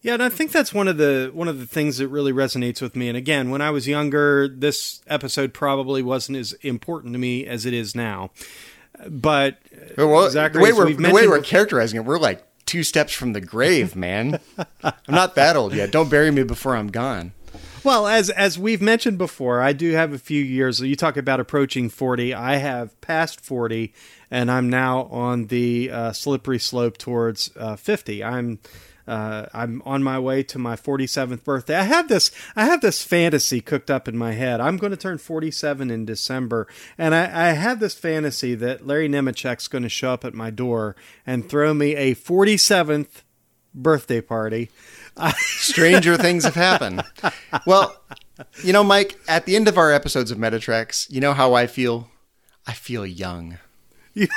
Yeah, and I think that's one of the one of the things that really resonates with me. And again, when I was younger, this episode probably wasn't as important to me as it is now. But well, Zachary, the way, we're, the way we're before, characterizing it, we're like two steps from the grave, man. I'm not that old yet. Don't bury me before I'm gone. Well, as as we've mentioned before, I do have a few years. You talk about approaching forty. I have passed forty, and I'm now on the uh, slippery slope towards uh, fifty. I'm uh, I'm on my way to my forty-seventh birthday. I have this I have this fantasy cooked up in my head. I'm going to turn forty-seven in December, and I, I have this fantasy that Larry Nemechek's going to show up at my door and throw me a forty-seventh birthday party. Stranger things have happened. Well, you know, Mike, at the end of our episodes of Metatrex, you know how I feel? I feel young. Yeah.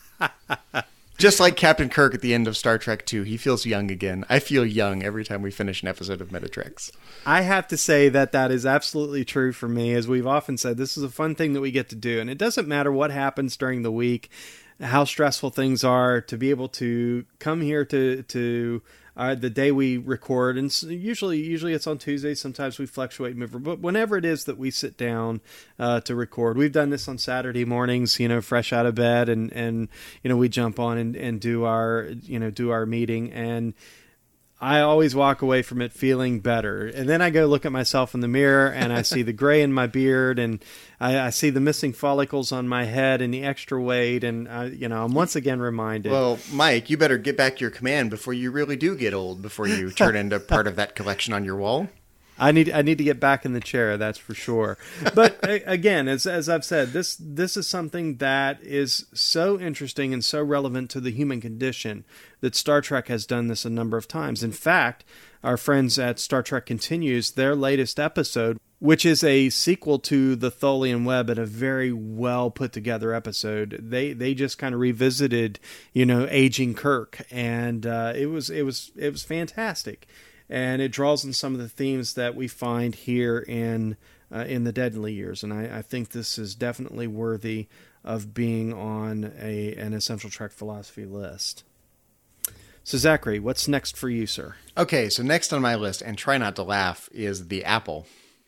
Just like Captain Kirk at the end of Star Trek two, he feels young again. I feel young every time we finish an episode of Metatrex. I have to say that that is absolutely true for me. As we've often said, this is a fun thing that we get to do. And it doesn't matter what happens during the week, how stressful things are, to be able to come here to... to Uh, the day we record, and usually usually it's on Tuesdays. Sometimes we fluctuate, but whenever it is that we sit down uh, to record, we've done this on Saturday mornings, you know, fresh out of bed, and, and you know, we jump on and, and do our, you know, do our meeting, and I always walk away from it feeling better. And then I go look at myself in the mirror, and I see the gray in my beard, and I, I see the missing follicles on my head and the extra weight, and I, you know, I'm once again reminded. Well, Mike, you better get back your command before you really do get old, before you turn into part of that collection on your wall. I need I need to get back in the chair, that's for sure. But again, as as I've said, this this is something that is so interesting and so relevant to the human condition that Star Trek has done this a number of times. In fact, our friends at Star Trek Continues, their latest episode, which is a sequel to the Tholian Web and a very well put together episode, they they just kind of revisited, you know, aging Kirk, and uh, it was it was it was fantastic. And it draws on some of the themes that we find here in uh, in the Deadly Years, and I, I think this is definitely worthy of being on a an Essential Trek Philosophy list. So, Zachary, what's next for you, sir? Okay, so next on my list, and try not to laugh, is the apple.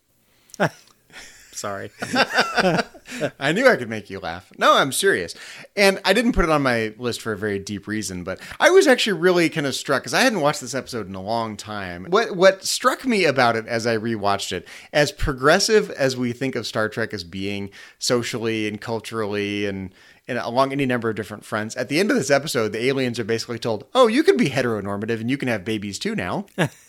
Sorry. I knew I could make you laugh. No, I'm serious. And I didn't put it on my list for a very deep reason, but I was actually really kind of struck, because I hadn't watched this episode in a long time. What what struck me about it as I rewatched it, as progressive as we think of Star Trek as being socially and culturally and, and along any number of different fronts, at the end of this episode, the aliens are basically told, oh, you can be heteronormative and you can have babies too now.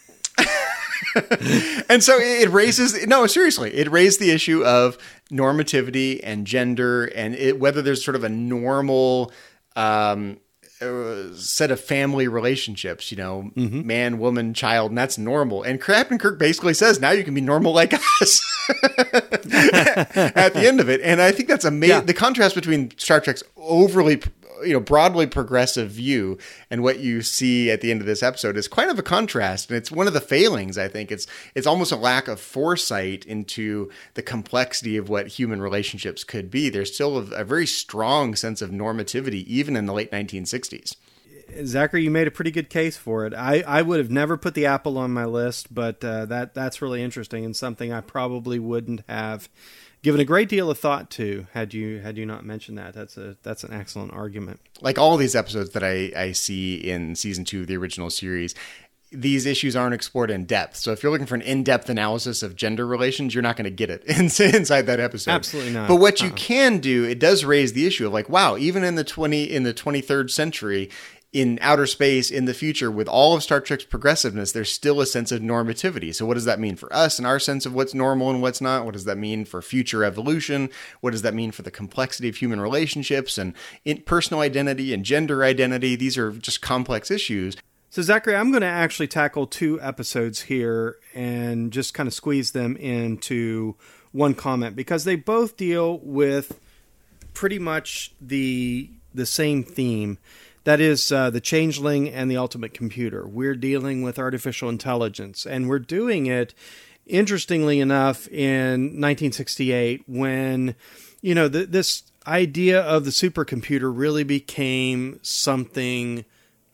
And so it raises, no, seriously, it raised the issue of normativity and gender, and it, whether there's sort of a normal um, uh, set of family relationships, you know, mm-hmm. man, woman, child, and that's normal. And Captain Kirk basically says, now you can be normal like us at the end of it. And I think that's amazing. Yeah. The contrast between Star Trek's overly, you know, broadly progressive view and what you see at the end of this episode is quite of a contrast. And it's one of the failings, I think. It's it's almost a lack of foresight into the complexity of what human relationships could be. There's still a, a very strong sense of normativity, even in the late nineteen sixties. Zachary, you made a pretty good case for it. I, I would have never put the apple on my list, but uh, that that's really interesting and something I probably wouldn't have given a great deal of thought to had you had you not mentioned that. That's a that's an excellent argument. Like all these episodes that I, I see in season two of the original series, these issues aren't explored in depth. So if you're looking for an in-depth analysis of gender relations, you're not going to get it inside that episode. Absolutely not. But what you uh-uh. can do, it does raise the issue of like, wow, even in the twenty in the twenty-third century, in outer space, in the future, with all of Star Trek's progressiveness, there's still a sense of normativity. So what does that mean for us and our sense of what's normal and what's not? What does that mean for future evolution? What does that mean for the complexity of human relationships and in personal identity and gender identity? These are just complex issues. So, Zachary, I'm going to actually tackle two episodes here and just kind of squeeze them into one comment because they both deal with pretty much the the same theme. That is uh, the Changeling and the Ultimate Computer. We're dealing with artificial intelligence, and we're doing it, interestingly enough, in nineteen sixty-eight when, you know, th- this idea of the supercomputer really became something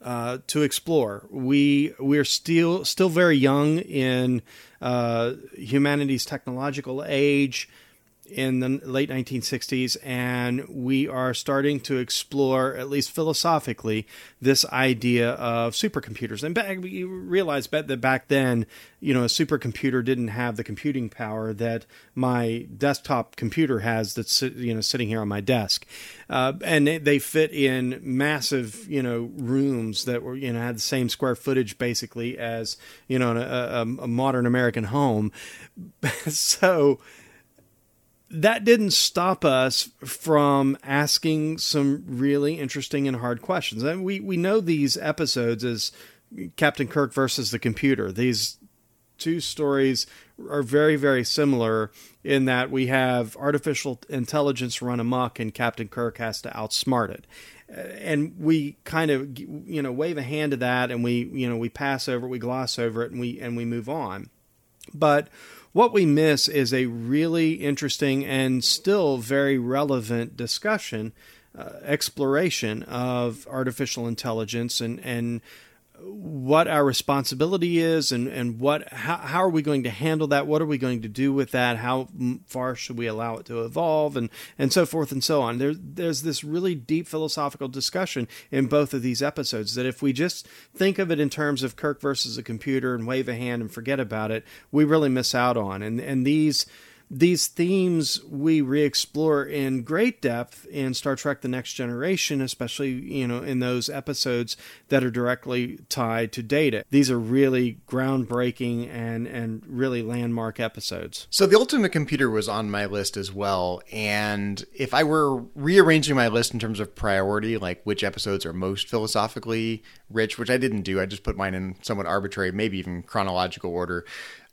uh, to explore. We we're still still very young in uh, humanity's technological age in the late nineteen sixties, and we are starting to explore, at least philosophically, this idea of supercomputers. And back, you realize that back then, you know, a supercomputer didn't have the computing power that my desktop computer has that's, you know, sitting here on my desk. Uh, and they, they fit in massive, you know, rooms that were, you know, had the same square footage basically as, you know, a, a, a modern American home. So that didn't stop us from asking some really interesting and hard questions. And we, we know these episodes as Captain Kirk versus the computer. These two stories are very, very similar in that we have artificial intelligence run amok and Captain Kirk has to outsmart it. And we kind of, you know, wave a hand to that and we, you know, we pass over it, we gloss over it, and we, and we move on. But what we miss is a really interesting and still very relevant discussion, uh, exploration of artificial intelligence and, and what our responsibility is and, and what how, how are we going to handle that? What are we going to do with that? How far should we allow it to evolve and, and so forth and so on. There, there's this really deep philosophical discussion in both of these episodes that if we just think of it in terms of Kirk versus a computer and wave a hand and forget about it, we really miss out on. And, and these These themes we re-explore in great depth in Star Trek The Next Generation, especially, you know, in those episodes that are directly tied to Data. These are really groundbreaking and, and really landmark episodes. So The Ultimate Computer was on my list as well, and if I were rearranging my list in terms of priority, like which episodes are most philosophically rich, which I didn't do, I just put mine in somewhat arbitrary, maybe even chronological order,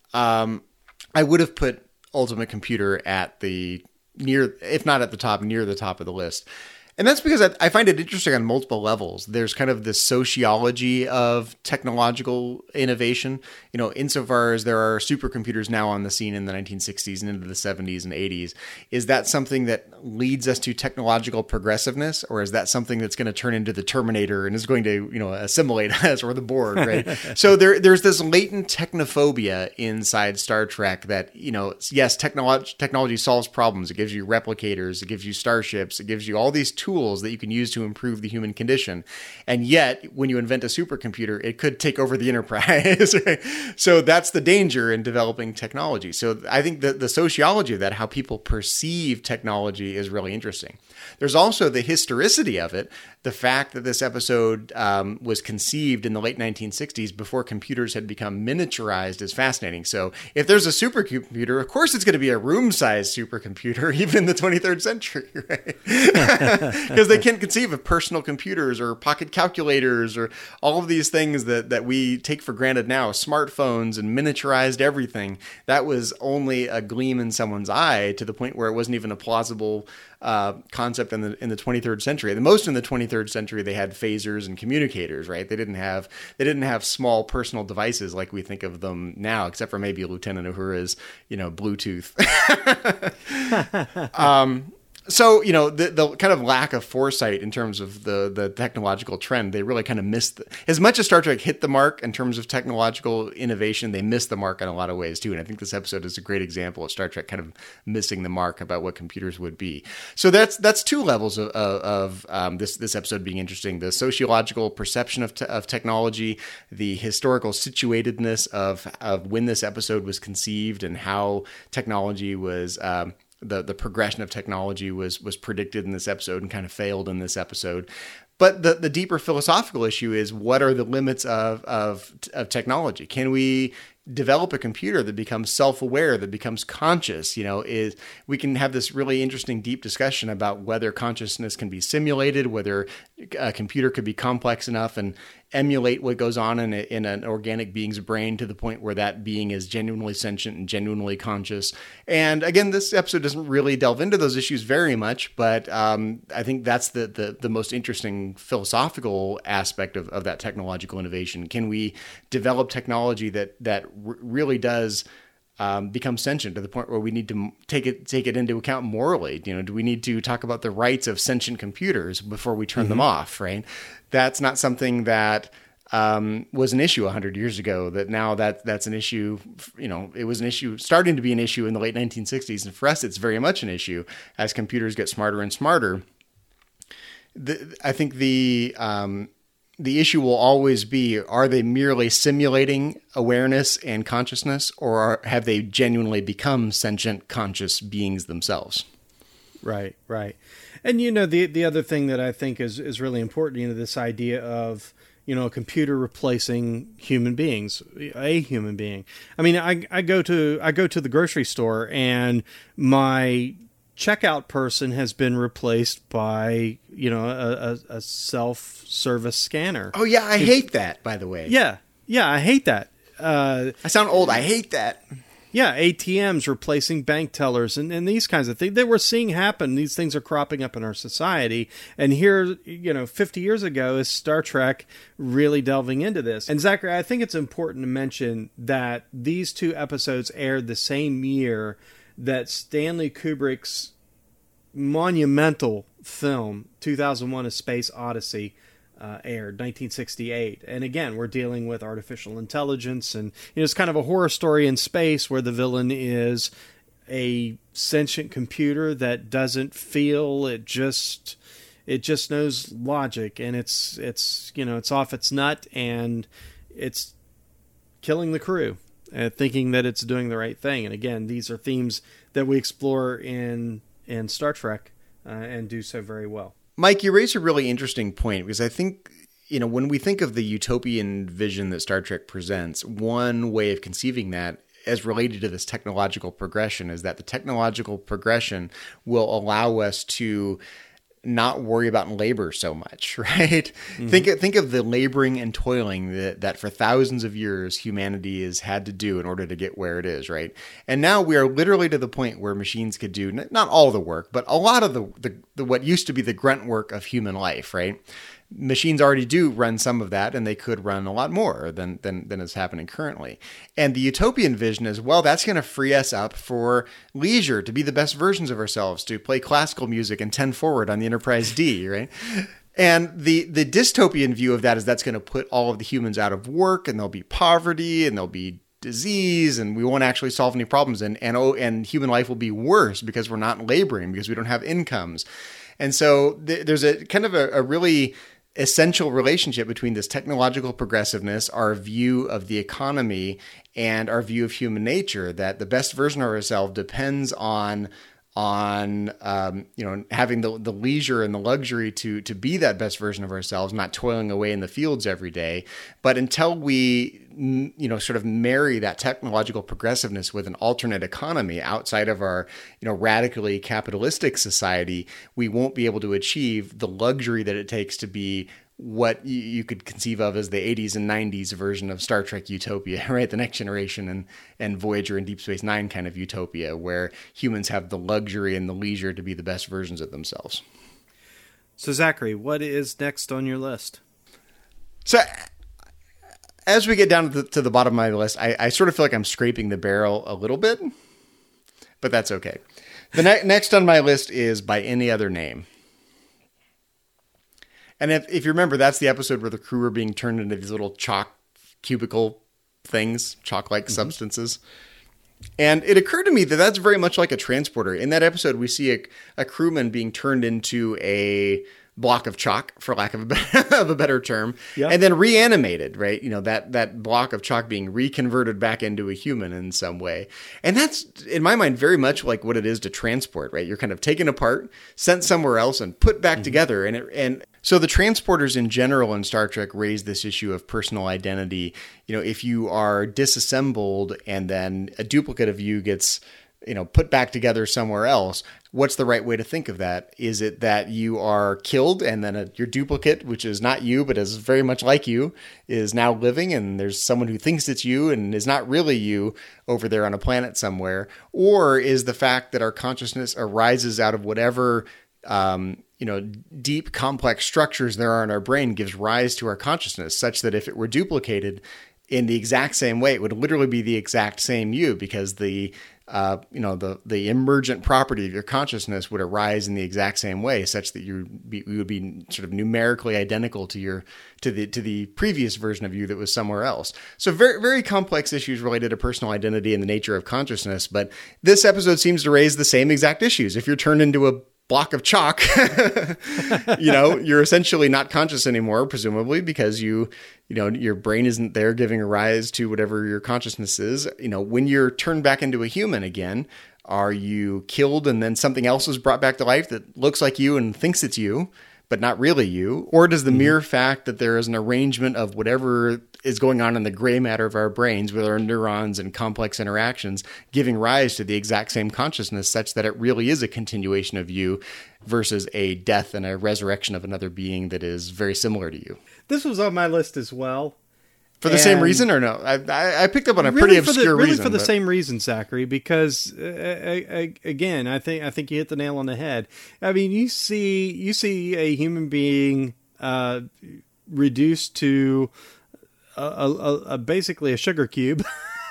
um, I would have put Ultimate Computer at the near, if not at the top, near the top of the list. And that's because I, I find it interesting on multiple levels. There's kind of the sociology of technological innovation, you know, insofar as there are supercomputers now on the scene in the nineteen sixties and into the seventies and eighties. Is that something that leads us to technological progressiveness, or is that something that's going to turn into the Terminator and is going to, you know, assimilate us, or the Borg, right? So there, there's this latent technophobia inside Star Trek that, you know, yes, technology technology solves problems. It gives you replicators, it gives you starships, it gives you all these tools that you can use to improve the human condition. And yet, when you invent a supercomputer, it could take over the Enterprise. Right? So that's the danger in developing technology. So I think that the sociology of that, how people perceive technology, is really interesting. There's also the historicity of it. The fact that this episode um, was conceived in the late nineteen sixties before computers had become miniaturized is fascinating. So if there's a supercomputer, of course it's going to be a room-sized supercomputer, even in the twenty-third century, right? Because they can't conceive of personal computers or pocket calculators or all of these things that, that we take for granted now, smartphones and miniaturized everything. That was only a gleam in someone's eye, to the point where it wasn't even a plausible uh, concept in the in the twenty-third century. The most in the twenty-third century, they had phasers and communicators, right? They didn't have they didn't have small personal devices like we think of them now, except for maybe Lieutenant Uhura's, you know, Bluetooth. um, So, you know, the, the kind of lack of foresight in terms of the, the technological trend, they really kind of missed, the, as much as Star Trek hit the mark in terms of technological innovation, they missed the mark in a lot of ways too. And I think this episode is a great example of Star Trek kind of missing the mark about what computers would be. So that's that's two levels of, of, of um, this this episode being interesting: the sociological perception of te- of technology, the historical situatedness of of when this episode was conceived and how technology was. Um, The the progression of technology was was predicted in this episode and kind of failed in this episode. But the, the deeper philosophical issue is, what are the limits of, of of technology? Can we develop a computer that becomes self-aware, that becomes conscious? You know, is we can have this really interesting deep discussion about whether consciousness can be simulated, whether a computer could be complex enough and emulate what goes on in, a, in an organic being's brain to the point where that being is genuinely sentient and genuinely conscious. And again, this episode doesn't really delve into those issues very much, but um, I think that's the, the the most interesting philosophical aspect of, of that technological innovation. Can we develop technology that that r- really does um, become sentient to the point where we need to take it take it into account morally? You know, do we need to talk about the rights of sentient computers before we turn mm-hmm. them off? Right? That's not something that um, was an issue a hundred years ago. That now that that's an issue. You know, it was an issue starting to be an issue in the late nineteen sixties, and for us, it's very much an issue as computers get smarter and smarter. The, I think the um, the issue will always be, are they merely simulating awareness and consciousness, or are, have they genuinely become sentient, conscious beings themselves? Right, right. And, you know, the the other thing that I think is, is really important, you know, this idea of, you know, a computer replacing human beings, a human being. I mean, I, I go to I go to the grocery store, and my checkout person has been replaced by, you know, a, a, a self-service scanner. Oh, yeah, I it, hate that, by the way. Yeah, yeah, I hate that. Uh, I sound old. I hate that. Yeah, A T Ms replacing bank tellers and, and these kinds of things that we're seeing happen. These things are cropping up in our society. And here, you know, fifty years ago is Star Trek really delving into this. And Zachary, I think it's important to mention that these two episodes aired the same year that Stanley Kubrick's monumental film, two thousand one: A Space Odyssey, uh, aired, nineteen sixty-eight. And again, we're dealing with artificial intelligence, and you know, it's kind of a horror story in space where the villain is a sentient computer that doesn't feel, it just it just knows logic, and it's it's you know, it's off its nut, and it's killing the crew, Uh, thinking that it's doing the right thing. And again, these are themes that we explore in in Star Trek uh, and do so very well. Mike, you raise a really interesting point, because I think, you know, when we think of the utopian vision that Star Trek presents, one way of conceiving that as related to this technological progression is that the technological progression will allow us to not worry about labor so much, right? Mm-hmm. Think think of the laboring and toiling that, that for thousands of years humanity has had to do in order to get where it is, right? And now we are literally to the point where machines could do not all the work, but a lot of the, the, the what used to be the grunt work of human life, right? Machines already do run some of that, and they could run a lot more than than, than is happening currently. And the utopian vision is, well, that's going to free us up for leisure, to be the best versions of ourselves, to play classical music and ten forward on the Enterprise D, right? And the, the dystopian view of that is that's going to put all of the humans out of work, and there'll be poverty, and there'll be disease, and we won't actually solve any problems. And, and, oh, and human life will be worse because we're not laboring, because we don't have incomes. And so th- there's a kind of a, a really essential relationship between this technological progressiveness, our view of the economy, and our view of human nature, that the best version of ourselves depends on on um, you know, having the, the leisure and the luxury to to be that best version of ourselves, not toiling away in the fields every day. But until we, you know, sort of marry that technological progressiveness with an alternate economy outside of our, you know, radically capitalistic society, we won't be able to achieve the luxury that it takes to be what you could conceive of as the eighties and nineties version of Star Trek utopia, right? The Next Generation and, and Voyager and Deep Space Nine kind of utopia, where humans have the luxury and the leisure to be the best versions of themselves. So, Zachary, what is next on your list? So, as we get down to the, to the bottom of my list, I, I sort of feel like I'm scraping the barrel a little bit, but that's okay. The ne- next on my list is By Any Other Name. And if, if you remember, that's the episode where the crew are being turned into these little chalk cubicle things, chalk-like mm-hmm. substances. And it occurred to me that that's very much like a transporter. In that episode, we see a, a crewman being turned into a block of chalk, for lack of a better, of a better term, yeah. and then reanimated, right? You know, that, that block of chalk being reconverted back into a human in some way. And that's, in my mind, very much like what it is to transport, right? You're kind of taken apart, sent somewhere else, and put back mm-hmm. together. And it, and so the transporters in general in Star Trek raise this issue of personal identity. You know, if you are disassembled and then a duplicate of you gets, you know, put back together somewhere else, what's the right way to think of that? Is it that you are killed and then a, your duplicate, which is not you, but is very much like you, is now living, and there's someone who thinks it's you and is not really you over there on a planet somewhere? Or is the fact that our consciousness arises out of whatever, um, you know, deep, complex structures there are in our brain gives rise to our consciousness, such that if it were duplicated, in the exact same way. It would literally be the exact same you, because the uh, you know the the emergent property of your consciousness would arise in the exact same way, such that you be, you would be sort of numerically identical to your to the to the previous version of you that was somewhere else. So very very complex issues related to personal identity and the nature of consciousness. But this episode seems to raise the same exact issues. If you're turned into a block of chalk, you know, you're essentially not conscious anymore, presumably, because you, you know, your brain isn't there giving rise to whatever your consciousness is. You know, when you're turned back into a human again, are you killed and then something else is brought back to life that looks like you and thinks it's you, but not really you? Or does the mm-hmm. mere fact that there is an arrangement of whatever is going on in the gray matter of our brains with our neurons and complex interactions giving rise to the exact same consciousness, such that it really is a continuation of you versus a death and a resurrection of another being that is very similar to you? This was on my list as well. For the and same reason or no? I, I, I picked up on a really pretty for obscure the, really reason. for the but... same reason, Zachary, because uh, again, I think I think you hit the nail on the head. I mean, you see you see a human being uh, reduced to a, a, a, basically a sugar cube.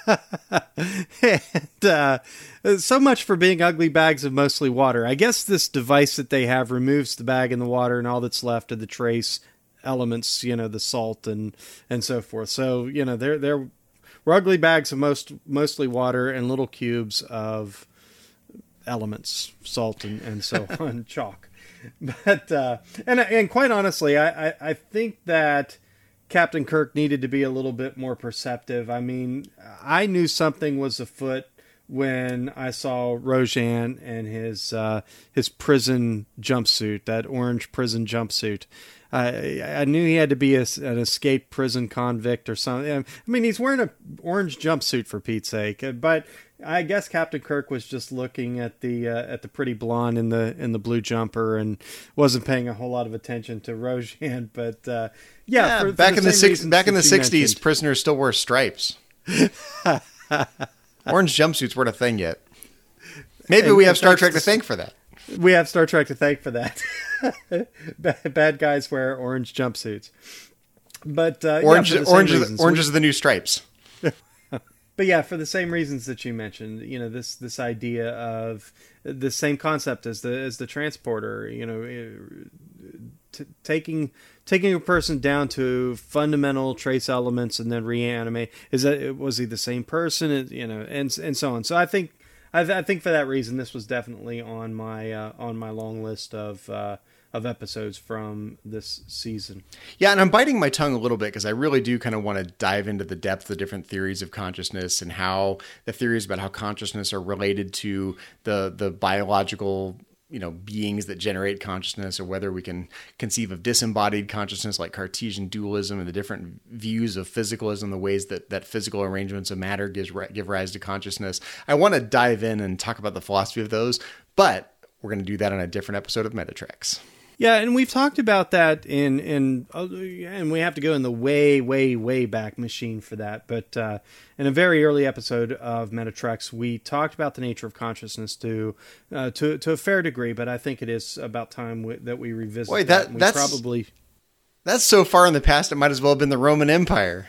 and uh, so much for being ugly bags of mostly water. I guess this device that they have removes the bag and the water, and all that's left are the trace elements, you know, the salt and and so forth. So, you know, they're they're we're ugly bags of most mostly water and little cubes of elements, salt and, and so on, chalk. But uh, and and quite honestly, I, I I think that Captain Kirk needed to be a little bit more perceptive. I mean, I knew something was afoot when I saw Rojan and his uh, his prison jumpsuit, that orange prison jumpsuit. I, I knew he had to be a, an escaped prison convict or something. I mean, he's wearing an orange jumpsuit, for Pete's sake. But I guess Captain Kirk was just looking at the uh, at the pretty blonde in the in the blue jumper and wasn't paying a whole lot of attention to Rojan. But uh, yeah, yeah for, back for in the six, back in the sixties, mentioned. Prisoners still wore stripes. Orange jumpsuits weren't a thing yet. Maybe and, we have Star Trek to thank for that. We have Star Trek to thank for that. Bad guys wear orange jumpsuits, but uh, orange, yeah, orange, reasons, orange we, is the new stripes. But yeah, for the same reasons that you mentioned, you know, this this idea of the same concept as the as the transporter, you know, t- taking taking a person down to fundamental trace elements and then reanimate. Is that was he the same person? You know, and and so on. So I think. I, th- I think for that reason, this was definitely on my uh, on my long list of uh, of episodes from this season. Yeah, and I'm biting my tongue a little bit because I really do kind of want to dive into the depth of the different theories of consciousness and how the theories about how consciousness are related to the the biological, you know, beings that generate consciousness, or whether we can conceive of disembodied consciousness like Cartesian dualism and the different views of physicalism, the ways that, that physical arrangements of matter gives give rise to consciousness. I want to dive in and talk about the philosophy of those, but we're going to do that on a different episode of Metatreks. Yeah, and we've talked about that in in and we have to go in the way, way, way back machine for that. But uh, in a very early episode of Metatreks, we talked about the nature of consciousness to uh, to to a fair degree. But I think it is about time w- that we revisit. Boy, that. that We that's probably that's so far in the past. It might as well have been the Roman Empire.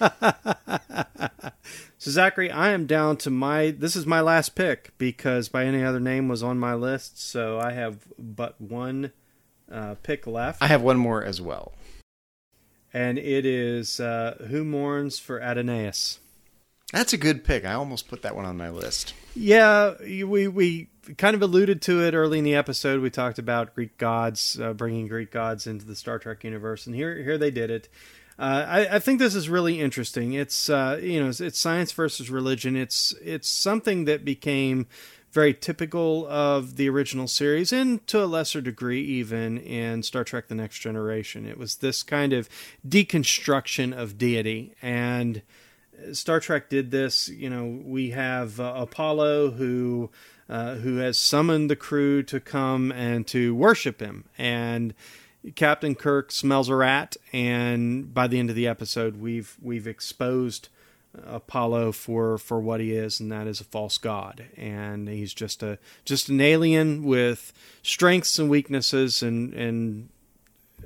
So Zachary, I am down to my. This is my last pick because by any other name was on my list. So I have but one. Uh, pick left. I have one more as well. And it is uh, Who Mourns for Adonais. That's a good pick. I almost put that one on my list. Yeah, we we kind of alluded to it early in the episode. We talked about Greek gods, uh, bringing Greek gods into the Star Trek universe, and here here they did it. Uh, I, I think this is really interesting. It's uh, you know it's, it's science versus religion. It's it's something that became very typical of the original series, and to a lesser degree even in Star Trek The Next Generation. It was this kind of deconstruction of deity, and Star Trek did this. You know, we have uh, Apollo who uh, who has summoned the crew to come and to worship him, and Captain Kirk smells a rat, and by the end of the episode we've we've exposed Apollo for, for what he is, and that is a false god, and he's just a just an alien with strengths and weaknesses, and and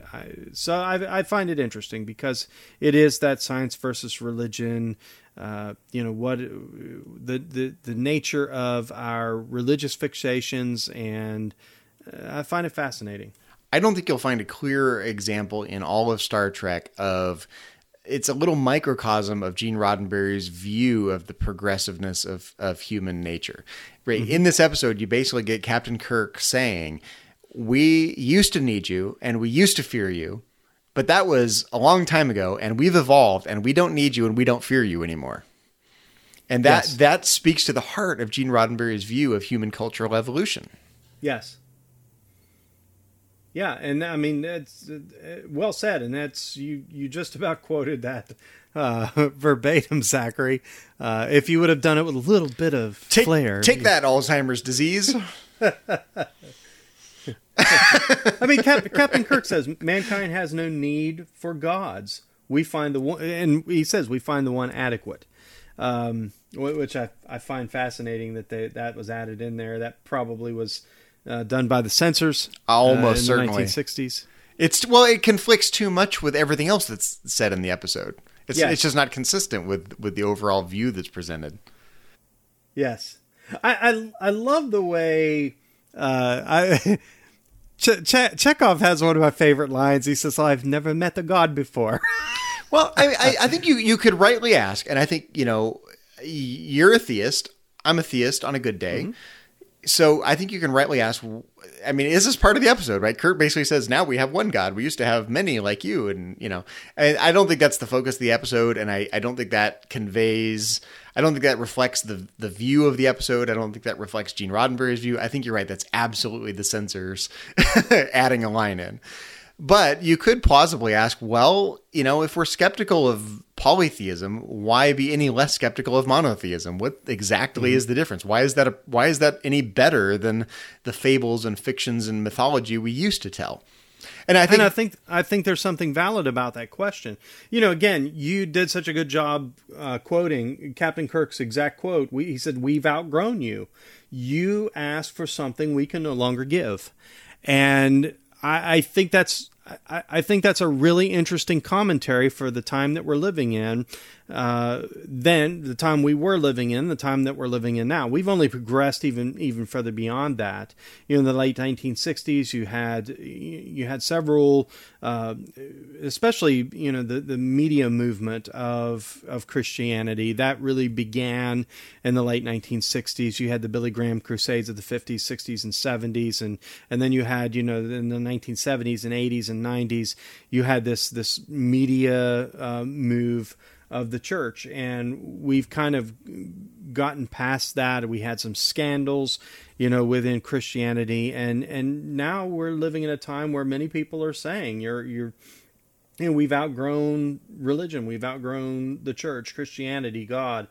I, so I, I find it interesting because it is that science versus religion. Uh, you know what the, the the nature of our religious fixations, and uh, I find it fascinating. I don't think you'll find a clearer example in all of Star Trek of it's a little microcosm of Gene Roddenberry's view of the progressiveness of, of human nature. Right? Mm-hmm. In this episode, you basically get Captain Kirk saying, we used to need you and we used to fear you, but that was a long time ago and we've evolved and we don't need you and we don't fear you anymore. And that, yes. that speaks to the heart of Gene Roddenberry's view of human cultural evolution. Yes. Yeah, and I mean, that's uh, well said, and that's, you, you just about quoted that uh, verbatim, Zachary. Uh, if you would have done it with a little bit of take, flair. Take that, Alzheimer's disease. I mean, Cap- Captain Kirk says, mankind has no need for gods. We find the one, and he says, we find the one adequate. Um, which I, I find fascinating that they, that was added in there. That probably was... Uh, done by the censors, almost uh, in certainly. the nineteen sixties. It's well, it conflicts too much with everything else that's said in the episode. It's yes. it's just not consistent with, with the overall view that's presented. Yes, I I, I love the way uh, I Che- che- Chekhov has one of my favorite lines. He says, "I've never met a god before." Well, I, I I think you you could rightly ask, and I think you know you're a theist. I'm a theist on a good day. Mm-hmm. So I think you can rightly ask, I mean, is this part of the episode, right? Kurt basically says, now we have one God. We used to have many like you. And, you know, and I don't think that's the focus of the episode. And I, I don't think that conveys, I don't think that reflects the, the view of the episode. I don't think that reflects Gene Roddenberry's view. I think you're right. That's absolutely the censors adding a line in. But you could plausibly ask, well, you know, if we're skeptical of polytheism, why be any less skeptical of monotheism? What exactly mm-hmm. is the difference? Why is that a, why is that any better than the fables and fictions and mythology we used to tell? And I think and I think I think there's something valid about that question. You know, again, you did such a good job uh, quoting Captain Kirk's exact quote. We, he said, "We've outgrown you. You asked for something we can no longer give," and I, I think that's I, I think that's a really interesting commentary for the time that we're living in. Uh, then the time we were living in, the time that we're living in now, we've only progressed even even further beyond that. You know, in the late nineteen sixties, you had you had several, uh, especially you know the, the media movement of of Christianity that really began in the late nineteen sixties. You had the Billy Graham Crusades of the fifties, sixties, and seventies, and and then you had you know in the nineteen seventies and eighties and nineties, you had this this media uh, move of the church, and we've kind of gotten past that. We had some scandals, you know, within Christianity, and and now we're living in a time where many people are saying you're you're you know, we've outgrown religion, we've outgrown the church, Christianity, God,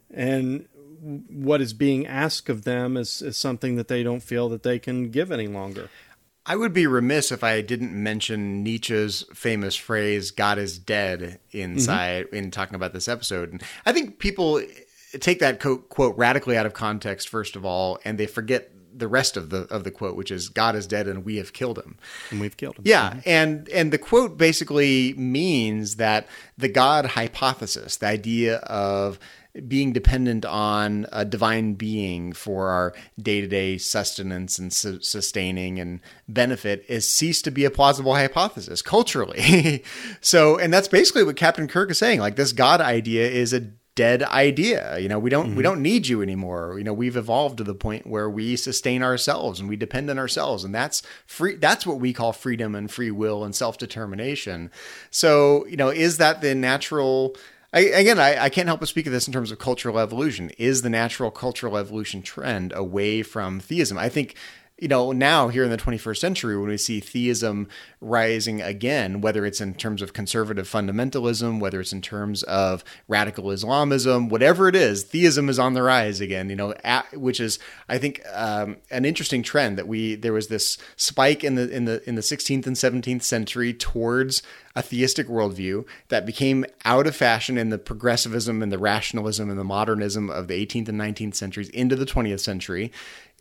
and what is being asked of them is, is something that they don't feel that they can give any longer. I would be remiss if I didn't mention Nietzsche's famous phrase, God is dead, inside mm-hmm. in talking about this episode. And I think people take that quote, quote radically out of context, first of all, and they forget the rest of the of the quote, which is God is dead and we have killed him. And we've killed him. Yeah. Mm-hmm. And, and the quote basically means that the God hypothesis, the idea of being dependent on a divine being for our day-to-day sustenance and su- sustaining and benefit is ceased to be a plausible hypothesis culturally. So, and that's basically what Captain Kirk is saying. Like, this God idea is a dead idea. You know, we don't, mm-hmm. we don't need you anymore. You know, we've evolved to the point where we sustain ourselves and we depend on ourselves. And that's free. That's what we call freedom and free will and self-determination. So, you know, is that the natural... I, again, I, I can't help but speak of this in terms of cultural evolution. Is the natural cultural evolution trend away from theism? I think, you know, now here in the twenty-first century, when we see theism rising again, whether it's in terms of conservative fundamentalism, whether it's in terms of radical Islamism, whatever it is, theism is on the rise again, you know, at, which is, I think, um, an interesting trend that we, there was this spike in the, in the, in the sixteenth and seventeenth century towards a theistic worldview that became out of fashion in the progressivism and the rationalism and the modernism of the eighteenth and nineteenth centuries into the twentieth century.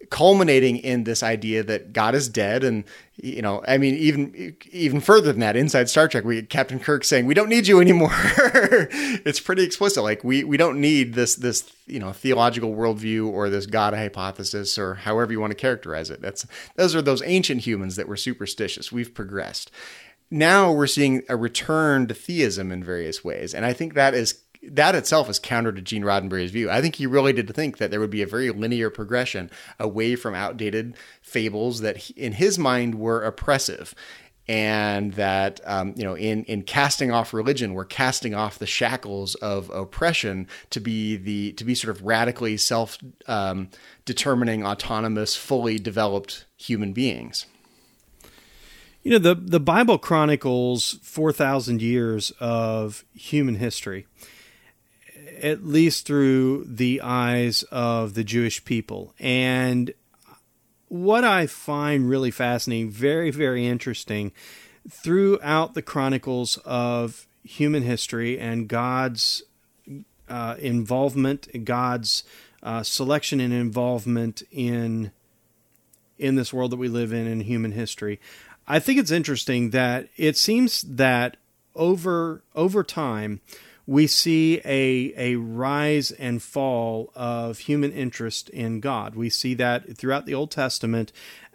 culminating in this idea that God is dead. And, you know, I mean, even even further than that, inside Star Trek, we get Captain Kirk saying, we don't need you anymore. It's pretty explicit. Like, we, we don't need this, this, you know, theological worldview or this God hypothesis or however you want to characterize it. That's Those are those ancient humans that were superstitious. We've progressed. Now we're seeing a return to theism in various ways. And I think that is that itself is counter to Gene Roddenberry's view. I think he really did think that there would be a very linear progression away from outdated fables that he, in his mind were oppressive. And that, um, you know, in, in casting off religion, we're casting off the shackles of oppression to be the, to be sort of radically self, um, determining, autonomous, fully developed human beings. You know, the, the Bible chronicles four thousand years of human history, at least through the eyes of the Jewish people. And what I find really fascinating, very, very interesting, throughout the chronicles of human history and God's uh, involvement, God's uh, selection and involvement in in this world that we live in, in human history, I think it's interesting that it seems that over over time, we see a a rise and fall of human interest in God. We see that throughout the Old Testament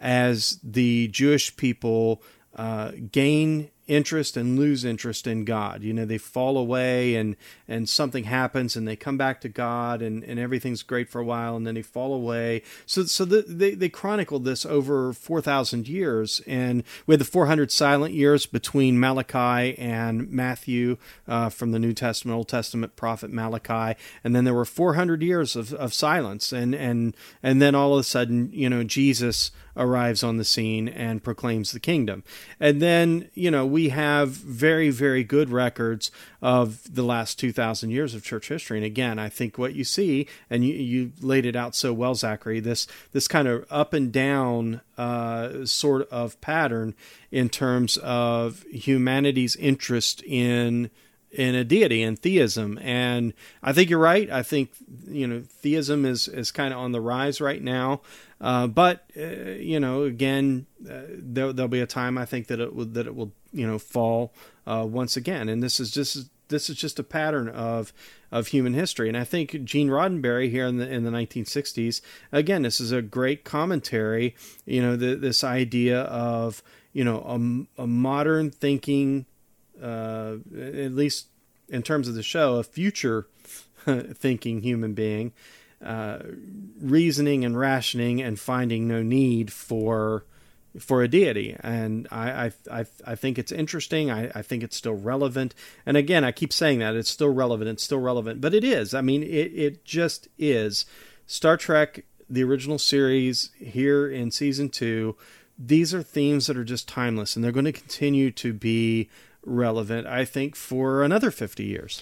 as the Jewish people uh, gain interest and lose interest in God. You know, they fall away and, and something happens and they come back to God and, and everything's great for a while and then they fall away. So so the, they, they chronicled this over four thousand years, and we had the four hundred silent years between Malachi and Matthew uh, from the New Testament, Old Testament prophet Malachi, and then there were four hundred years of, of silence, and, and, and then all of a sudden, you know, Jesus arrives on the scene and proclaims the kingdom. And then, you know, we have very, very good records of the last two thousand years of church history. And again, I think what you see, and you, you laid it out so well, Zachary, this this kind of up and down uh, sort of pattern in terms of humanity's interest in in a deity and theism. And I think you're right. I think, you know, theism is, is kind of on the rise right now. Uh, but, uh, you know, again, uh, there, there'll be a time, I think, that it will, that it will, you know, fall uh, once again. And this is just, this is just a pattern of, of human history. And I think Gene Roddenberry here in the, in the nineteen sixties, again, this is a great commentary, you know, the, this idea of, you know, a, a modern thinking, uh, at least in terms of the show, a future thinking human being, uh, reasoning and rationing and finding no need for for a deity. And I I I, I think it's interesting. I, I think it's still relevant. And again, I keep saying that it's still relevant. It's still relevant, but it is. I mean, it it just is. Star Trek, the original series, here in season two, these are themes that are just timeless, and they're going to continue to be relevant, I think, for another fifty years.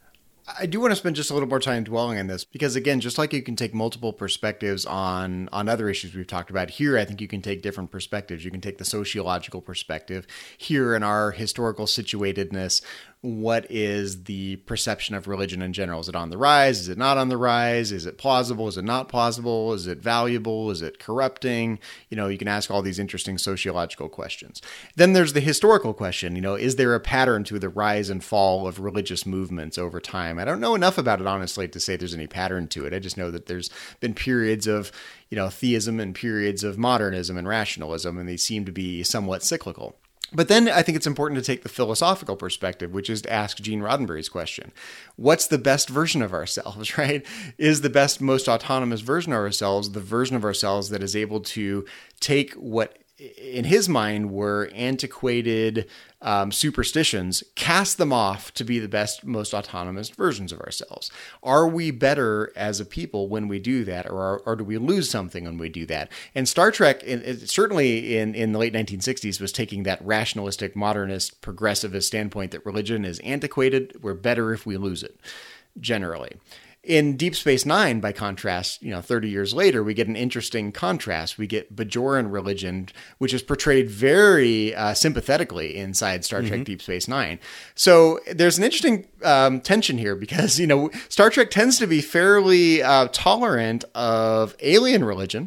I do want to spend just a little more time dwelling on this because, again, just like you can take multiple perspectives on, on other issues we've talked about here, I think you can take different perspectives. You can take the sociological perspective. Here in our historical situatedness, what is the perception of religion in general? Is it on the rise? Is it not on the rise? Is it plausible? Is it not plausible? Is it valuable? Is it corrupting? You know, you can ask all these interesting sociological questions. Then there's the historical question. You know, is there a pattern to the rise and fall of religious movements over time? I don't know enough about it, honestly, to say there's any pattern to it. I just know that there's been periods of, you know, theism and periods of modernism and rationalism, and they seem to be somewhat cyclical. But then I think it's important to take the philosophical perspective, which is to ask Gene Roddenberry's question. What's the best version of ourselves, right? Is the best, most autonomous version of ourselves the version of ourselves that is able to take what in his mind were antiquated um, superstitions, cast them off to be the best, most autonomous versions of ourselves? Are we better as a people when we do that, or, are, or do we lose something when we do that? And Star Trek, in, it, certainly in, in the late nineteen sixties, was taking that rationalistic, modernist, progressivist standpoint that religion is antiquated. We're better if we lose it, generally. In Deep Space Nine, by contrast, you know, thirty years later, we get an interesting contrast. We get Bajoran religion, which is portrayed very uh, sympathetically inside Star Trek mm-hmm. Deep Space Nine. So there's an interesting um, tension here because, you know, Star Trek tends to be fairly uh, tolerant of alien religion,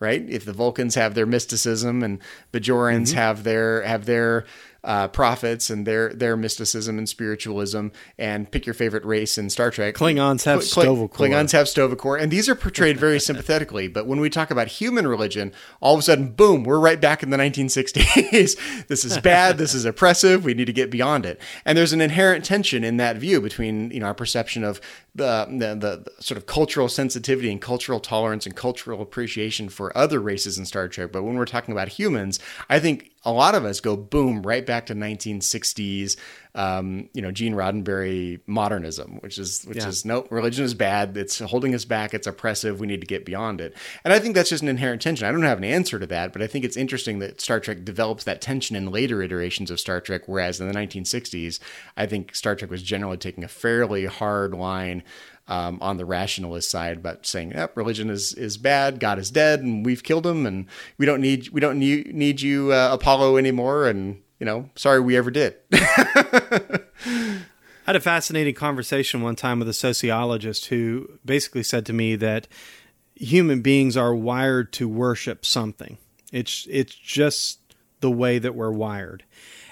right? If the Vulcans have their mysticism and Bajorans mm-hmm. have their have their uh, prophets and their their mysticism and spiritualism, and pick your favorite race in Star Trek. Klingons have Cl- Sto-vo-kor. Klingons have Sto-vo-kor, and these are portrayed very sympathetically. But when we talk about human religion, all of a sudden, boom, we're right back in the nineteen sixties. This is bad. This is oppressive. We need to get beyond it. And there's an inherent tension in that view between, you know, our perception of the, the the sort of cultural sensitivity and cultural tolerance and cultural appreciation for other races in Star Trek. But when we're talking about humans, I think a lot of us go boom right back to nineteen sixties, um, you know, Gene Roddenberry modernism, which is which yeah. is nope, religion is bad. It's holding us back. It's oppressive. We need to get beyond it. And I think that's just an inherent tension. I don't have an answer to that, but I think it's interesting that Star Trek develops that tension in later iterations of Star Trek, whereas in the nineteen sixties, I think Star Trek was generally taking a fairly hard line Um, on the rationalist side, about saying, yep, religion is, is bad, God is dead, and we've killed him, and we don't need we don't need, need you, uh, Apollo, anymore, and, you know, sorry we ever did. I had a fascinating conversation one time with a sociologist who basically said to me that human beings are wired to worship something. It's it's just the way that we're wired.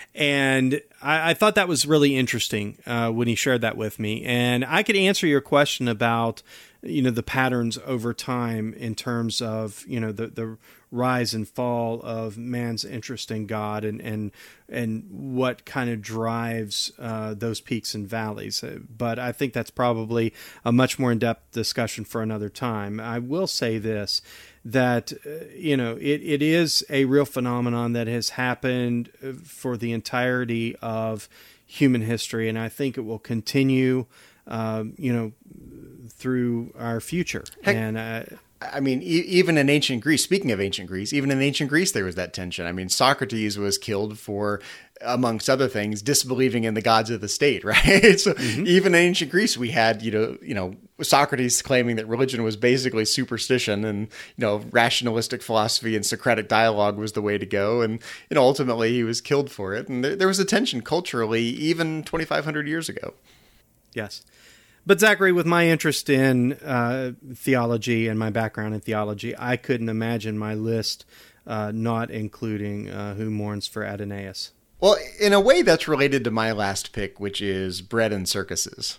And I, I thought that was really interesting uh, when he shared that with me. And I could answer your question about, you know, the patterns over time in terms of, you know, the, the rise and fall of man's interest in God and and, and what kind of drives uh, those peaks and valleys. But I think that's probably a much more in-depth discussion for another time. I will say this, that, uh, you know, it, it is a real phenomenon that has happened for the entirety of human history, and I think it will continue, uh, you know, through our future. Heck, and uh, I mean, e- even in ancient Greece, speaking of ancient Greece, even in ancient Greece, there was that tension. I mean, Socrates was killed for, amongst other things, disbelieving in the gods of the state, right? So mm-hmm. even in ancient Greece, we had, you know, you know, Socrates claiming that religion was basically superstition, and, you know, rationalistic philosophy and Socratic dialogue was the way to go. And, you know, ultimately he was killed for it. And there, there was a tension culturally, even twenty-five hundred years ago. Yes. But Zachary, with my interest in uh, theology and my background in theology, I couldn't imagine my list uh, not including uh, Who Mourns for Adonais. Well, in a way, that's related to my last pick, which is Bread and Circuses.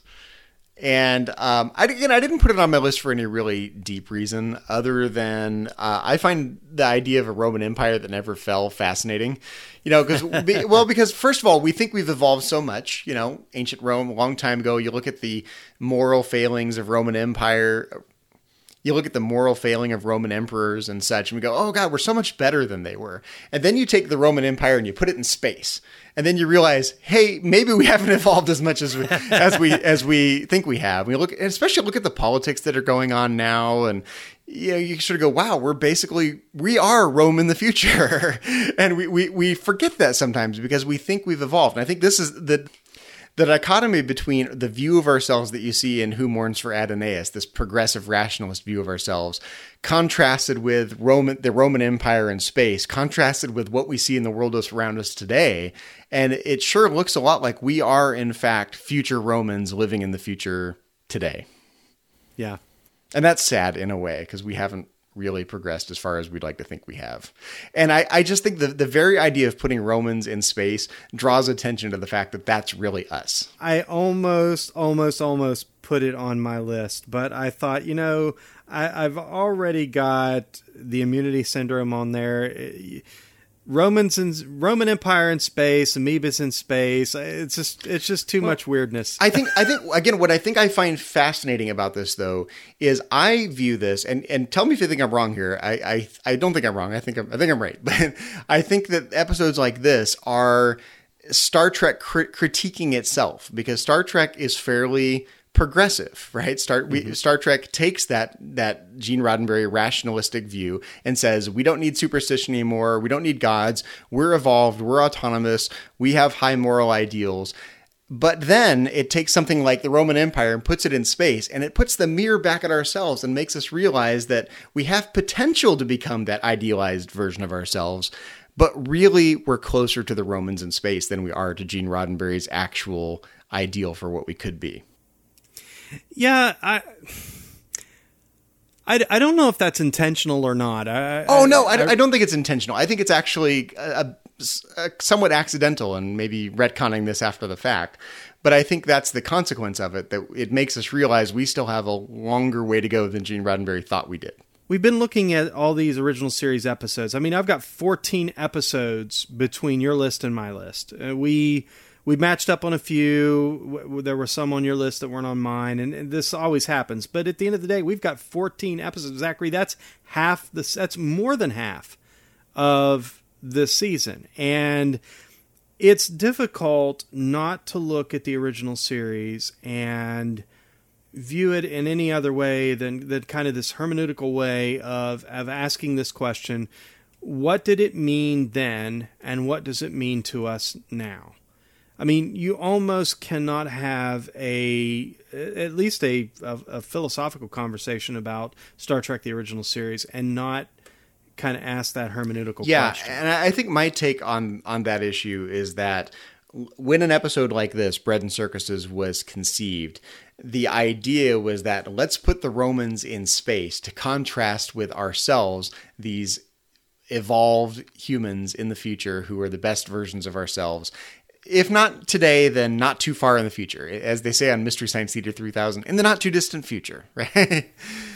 And um, I, again, I didn't put it on my list for any really deep reason other than uh, I find the idea of a Roman Empire that never fell fascinating. You know, because well, because first of all, we think we've evolved so much. You know, ancient Rome, a long time ago. You look at the moral failings of Roman Empire. You look at the moral failing of Roman emperors and such, and we go, oh, God, we're so much better than they were. And then you take the Roman Empire and you put it in space. And then you realize, hey, maybe we haven't evolved as much as we as we, as we think we have. We look, and especially look at the politics that are going on now, and you know, you sort of go, wow, we're basically, we are Rome in the future. And we, we, we forget that sometimes because we think we've evolved. And I think this is the... The dichotomy between the view of ourselves that you see in Who Mourns for Adonais, this progressive rationalist view of ourselves, contrasted with Roman, the Roman Empire in space, contrasted with what we see in the world around us today. And it sure looks a lot like we are, in fact, future Romans living in the future today. Yeah. And that's sad in a way, because we haven't really progressed as far as we'd like to think we have. And I, I just think the, the very idea of putting Romans in space draws attention to the fact that that's really us. I almost, almost, almost put it on my list, but I thought, you know, I, I've already got the immunity syndrome on there. Romans in Roman Empire in space, amoebas in space. It's just it's just too well, much weirdness. I think I think again what I think I find fascinating about this though is I view this, and, and tell me if you think I'm wrong here. I, I I don't think I'm wrong. I think I'm I think I'm right. But I think that episodes like this are Star Trek crit- critiquing itself, because Star Trek is fairly progressive, right? Star mm-hmm. we, Star Trek takes that that Gene Roddenberry rationalistic view and says, we don't need superstition anymore. We don't need gods. We're evolved. We're autonomous. We have high moral ideals. But then it takes something like the Roman Empire and puts it in space, and it puts the mirror back at ourselves and makes us realize that we have potential to become that idealized version of ourselves. But really, we're closer to the Romans in space than we are to Gene Roddenberry's actual ideal for what we could be. Yeah, I I, I don't know if that's intentional or not. I, oh, I, no, I, I, I don't think it's intentional. I think it's actually a, a, a somewhat accidental and maybe retconning this after the fact. But I think that's the consequence of it, that it makes us realize we still have a longer way to go than Gene Roddenberry thought we did. We've been looking at all these original series episodes. I mean, I've got fourteen episodes between your list and my list. Uh, we... We matched up on a few. There were some on your list that weren't on mine, and this always happens. But at the end of the day, we've got fourteen episodes. Zachary, that's half the. That's more than half of the season, and it's difficult not to look at the original series and view it in any other way than than kind of this hermeneutical way of of asking this question: what did it mean then, and what does it mean to us now? I mean, you almost cannot have a, at least a, a, a philosophical conversation about Star Trek, the original series, and not kind of ask that hermeneutical yeah, question. Yeah, and I think my take on, on that issue is that when an episode like this, Bread and Circuses, was conceived, the idea was that let's put the Romans in space to contrast with ourselves, these evolved humans in the future who are the best versions of ourselves. If not today, then not too far in the future. As they say on Mystery Science Theater three thousand, in the not too distant future, right?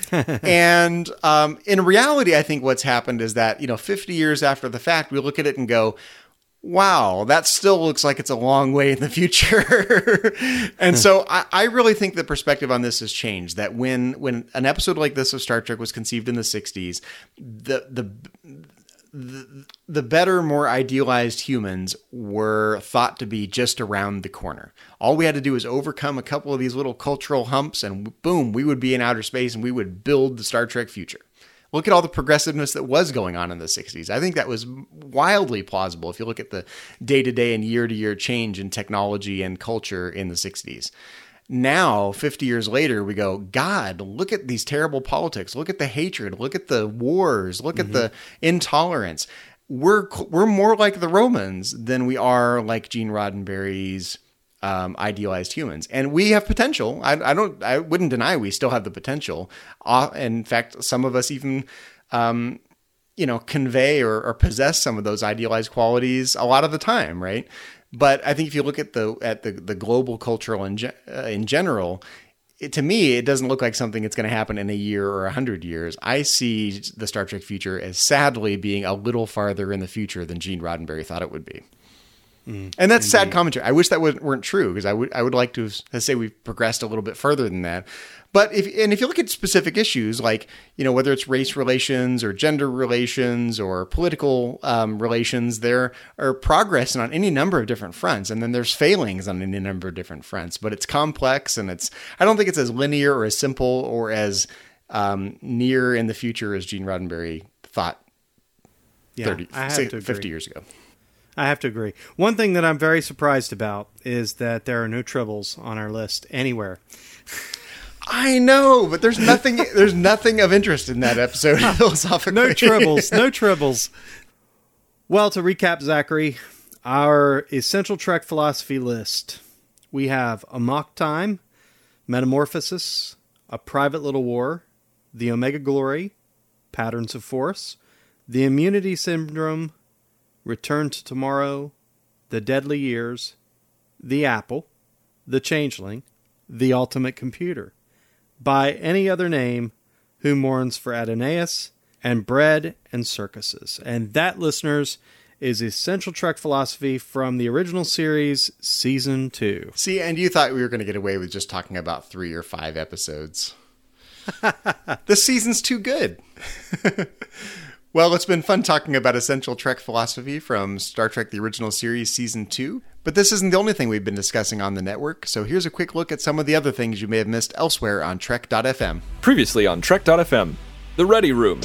And um, in reality, I think what's happened is that, you know, fifty years after the fact, we look at it and go, wow, that still looks like it's a long way in the future. And so I, I really think the perspective on this has changed, that when when an episode like this of Star Trek was conceived in the sixties, the the The, the better, more idealized humans were thought to be just around the corner. All we had to do was overcome a couple of these little cultural humps and boom, we would be in outer space and we would build the Star Trek future. Look at all the progressiveness that was going on in the sixties. I think that was wildly plausible if you look at the day-to-day and year-to-year change in technology and culture in the sixties. Now, fifty years later, we go, God, look at these terrible politics. Look at the hatred. Look at the wars. Look mm-hmm. at the intolerance. We're we're more like the Romans than we are like Gene Roddenberry's um, idealized humans. And we have potential. I, I don't. I wouldn't deny we still have the potential. Uh, in fact, some of us even, um, you know, convey or, or possess some of those idealized qualities a lot of the time, right? But I think if you look at the at the, the global cultural in, ge- uh, in general, it, to me, it doesn't look like something that's going to happen in a year or a hundred years. I see the Star Trek future as sadly being a little farther in the future than Gene Roddenberry thought it would be. Mm, and that's indeed. Sad commentary. I wish that weren't true, because I would I would like to say we've progressed a little bit further than that. But if and if you look at specific issues like, you know, whether it's race relations or gender relations or political um, relations, there are progress on any number of different fronts, and then there's failings on any number of different fronts. But it's complex, and it's I don't think it's as linear or as simple or as um, near in the future as Gene Roddenberry thought yeah, thirty, I have say, to fifty years ago. I have to agree. One thing that I'm very surprised about is that there are no tribbles on our list anywhere. I know, but there's nothing. There's nothing of interest in that episode philosophically. No tribbles. No tribbles. Well, to recap, Zachary, our essential Trek philosophy list: we have Amok Time, Metamorphosis, A Private Little War, The Omega Glory, Patterns of Force, The Immunity Syndrome, Return to Tomorrow, The Deadly Years, The Apple, The Changeling, The Ultimate Computer. By any other name, Who Mourns for Adonais, and Bread and Circuses. And that, listeners, is Essential Trek Philosophy from the original series, Season two. See, and you thought we were going to get away with just talking about three or five episodes. This season's too good. Well, it's been fun talking about Essential Trek Philosophy from Star Trek the Original Series Season two. But this isn't the only thing we've been discussing on the network, so here's a quick look at some of the other things you may have missed elsewhere on Trek dot f m. Previously on Trek dot f m, The Ready Room.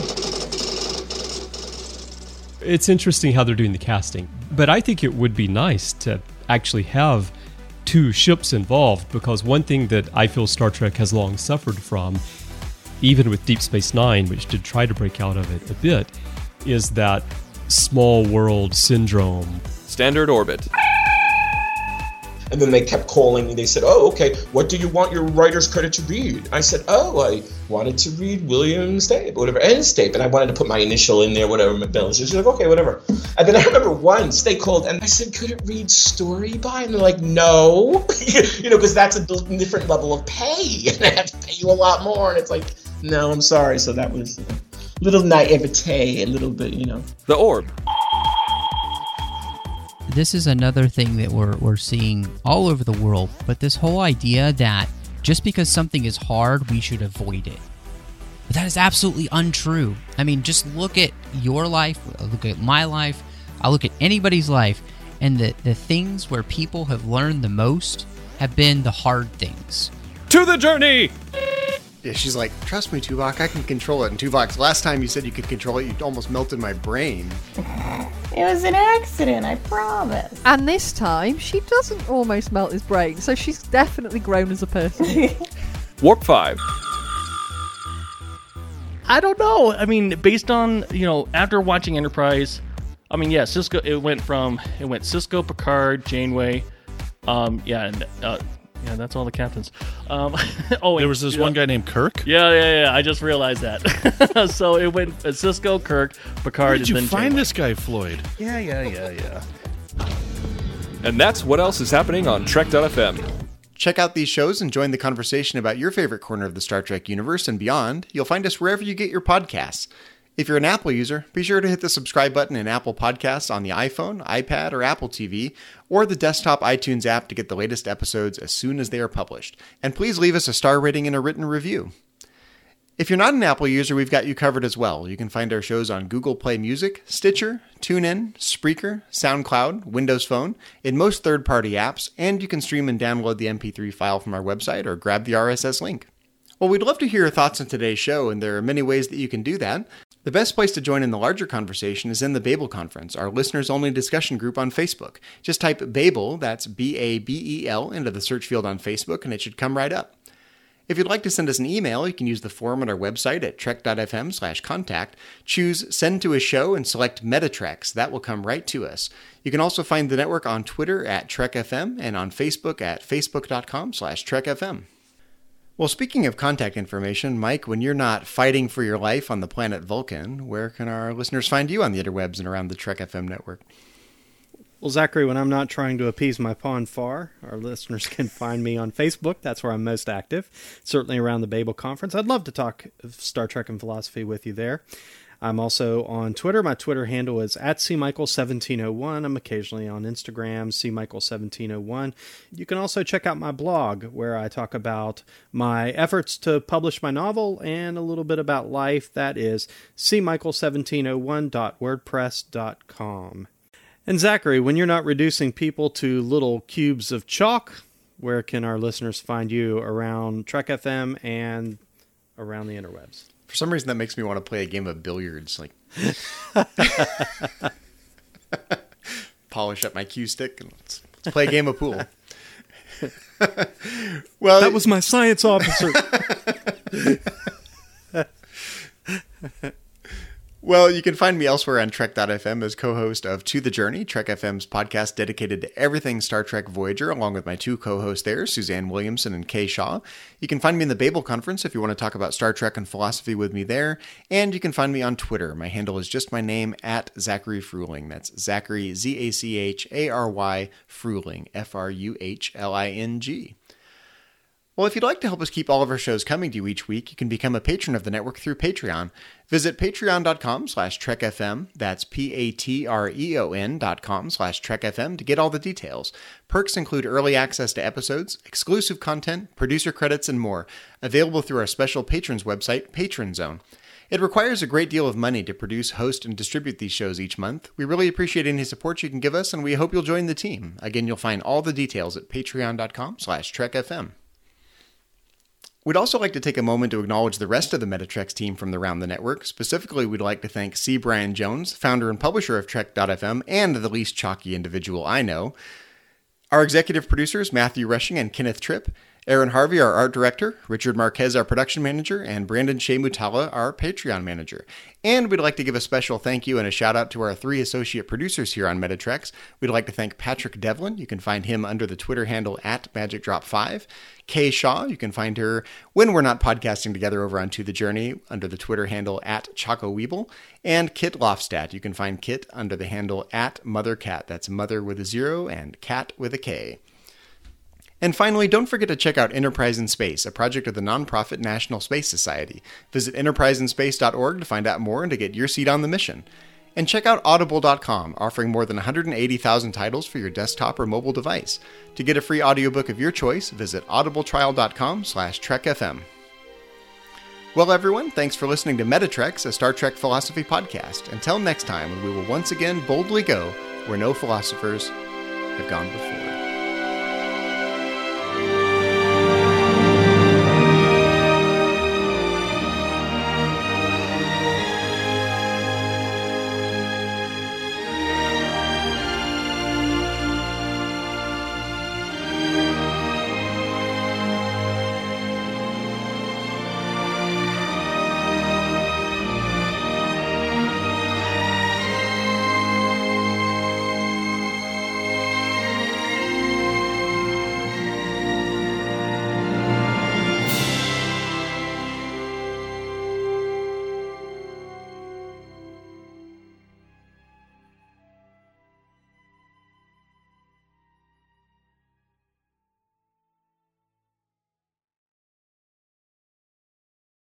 It's interesting how they're doing the casting, but I think it would be nice to actually have two ships involved, because one thing that I feel Star Trek has long suffered from, even with Deep Space Nine, which did try to break out of it a bit, is that small world syndrome. Standard Orbit. And then they kept calling me. They said, oh, okay, what do you want your writer's credit to read? I said, oh, I wanted to read William Stape, whatever, and Stape. And I wanted to put my initial in there, whatever, McMillan. So she's like, okay, whatever. And then I remember once they called and I said, could it read story by? And they're like, no. You know, because that's a different level of pay. And I have to pay you a lot more. And it's like, no, I'm sorry. So that was a little naivete, a little bit, you know. The Orb. This is another thing that we're we're seeing all over the world, but this whole idea that just because something is hard, we should avoid it. But that is absolutely untrue. I mean, just look at your life, look at my life, I look at anybody's life, and the, the things where people have learned the most have been the hard things. To the journey! Yeah, she's like, trust me, Tuvok, I can control it. And Tuvok, last time you said you could control it, you almost melted my brain. It was an accident, I promise. And this time, she doesn't almost melt his brain, so she's definitely grown as a person. Warp five. I don't know. I mean, based on, you know, after watching Enterprise, I mean, yeah, Cisco, it went from, it went Cisco, Picard, Janeway, um, yeah, and, uh, yeah, that's all the captains. Um, oh, there was this one know, guy named Kirk. Yeah, yeah, yeah. I just realized that. So it went uh, Cisco, Kirk, Picard. Where did you and then find Janeway. This guy, Floyd? Yeah, yeah, yeah, yeah. And that's what else is happening on Trek dot f m. Check out these shows and join the conversation about your favorite corner of the Star Trek universe and beyond. You'll find us wherever you get your podcasts. If you're an Apple user, be sure to hit the subscribe button in Apple Podcasts on the iPhone, iPad, or Apple T V, or the desktop iTunes app to get the latest episodes as soon as they are published. And please leave us a star rating and a written review. If you're not an Apple user, we've got you covered as well. You can find our shows on Google Play Music, Stitcher, TuneIn, Spreaker, SoundCloud, Windows Phone, in most third-party apps, and you can stream and download the M P three file from our website or grab the R S S link. Well, we'd love to hear your thoughts on today's show, and there are many ways that you can do that. The best place to join in the larger conversation is in the Babel Conference, our listeners-only discussion group on Facebook. Just type Babel, that's B A B E L, into the search field on Facebook, and it should come right up. If you'd like to send us an email, you can use the form on our website at trek dot f m slash contact. Choose Send to a Show and select Metatreks. That will come right to us. You can also find the network on Twitter at Trek F M and on Facebook at facebook dot com slash Trek F M. Well, speaking of contact information, Mike, when you're not fighting for your life on the planet Vulcan, where can our listeners find you on the interwebs and around the Trek F M network? Well, Zachary, when I'm not trying to appease my pawn far, our listeners can find me on Facebook. That's where I'm most active, certainly around the Babel Conference. I'd love to talk Star Trek and philosophy with you there. I'm also on Twitter. My Twitter handle is at C Michael seventeen oh one. I'm occasionally on Instagram, C Michael seventeen oh one. You can also check out my blog, where I talk about my efforts to publish my novel and a little bit about life. That is c michael seventeen oh one dot wordpress dot com. And Zachary, when you're not reducing people to little cubes of chalk, where can our listeners find you around Trek F M and around the interwebs? For some reason, that makes me want to play a game of billiards. Like, polish up my cue stick and let's, let's play a game of pool. Well, that was my science officer. Well, you can find me elsewhere on Trek dot f m as co-host of To the Journey, Trek F M's podcast dedicated to everything Star Trek Voyager, along with my two co-hosts there, Suzanne Williamson and Kay Shaw. You can find me in the Babel Conference if you want to talk about Star Trek and philosophy with me there. And you can find me on Twitter. My handle is just my name, at Zachary Fruhling. That's Zachary, Z A C H A R Y, Fruhling, F R U H L I N G. Well, if you'd like to help us keep all of our shows coming to you each week, you can become a patron of the network through Patreon. Visit patreon dot com slash trek f m. That's P-A-T-R-E-O-N dot com slash trek f m to get all the details. Perks include early access to episodes, exclusive content, producer credits, and more, available through our special patrons website, Patron Zone. It requires a great deal of money to produce, host, and distribute these shows each month. We really appreciate any support you can give us, and we hope you'll join the team. Again, you'll find all the details at patreon dot com slash trek f m. We'd also like to take a moment to acknowledge the rest of the Metatreks team from around the network. Specifically, we'd like to thank C. Brian Jones, founder and publisher of Trek dot f m, and the least chalky individual I know. Our executive producers, Matthew Rushing and Kenneth Tripp. Aaron Harvey, our art director, Richard Marquez, our production manager, and Brandon Shea Mutala, our Patreon manager. And we'd like to give a special thank you and a shout out to our three associate producers here on Metatrex. We'd like to thank Patrick Devlin. You can find him under the Twitter handle at Magic Drop five. Kay Shaw, you can find her when we're not podcasting together over on To The Journey under the Twitter handle at Choco Weeble. And Kit Lofstad, you can find Kit under the handle at Mother Cat. That's Mother with a zero and Cat with a K. And finally, don't forget to check out Enterprise in Space, a project of the nonprofit National Space Society. Visit enterprise in space dot org to find out more and to get your seat on the mission. And check out audible dot com, offering more than one hundred eighty thousand titles for your desktop or mobile device. To get a free audiobook of your choice, visit audibletrial dot com slash trek f m. Well, everyone, thanks for listening to Metatrex, a Star Trek philosophy podcast. Until next time, when we will once again boldly go where no philosophers have gone before.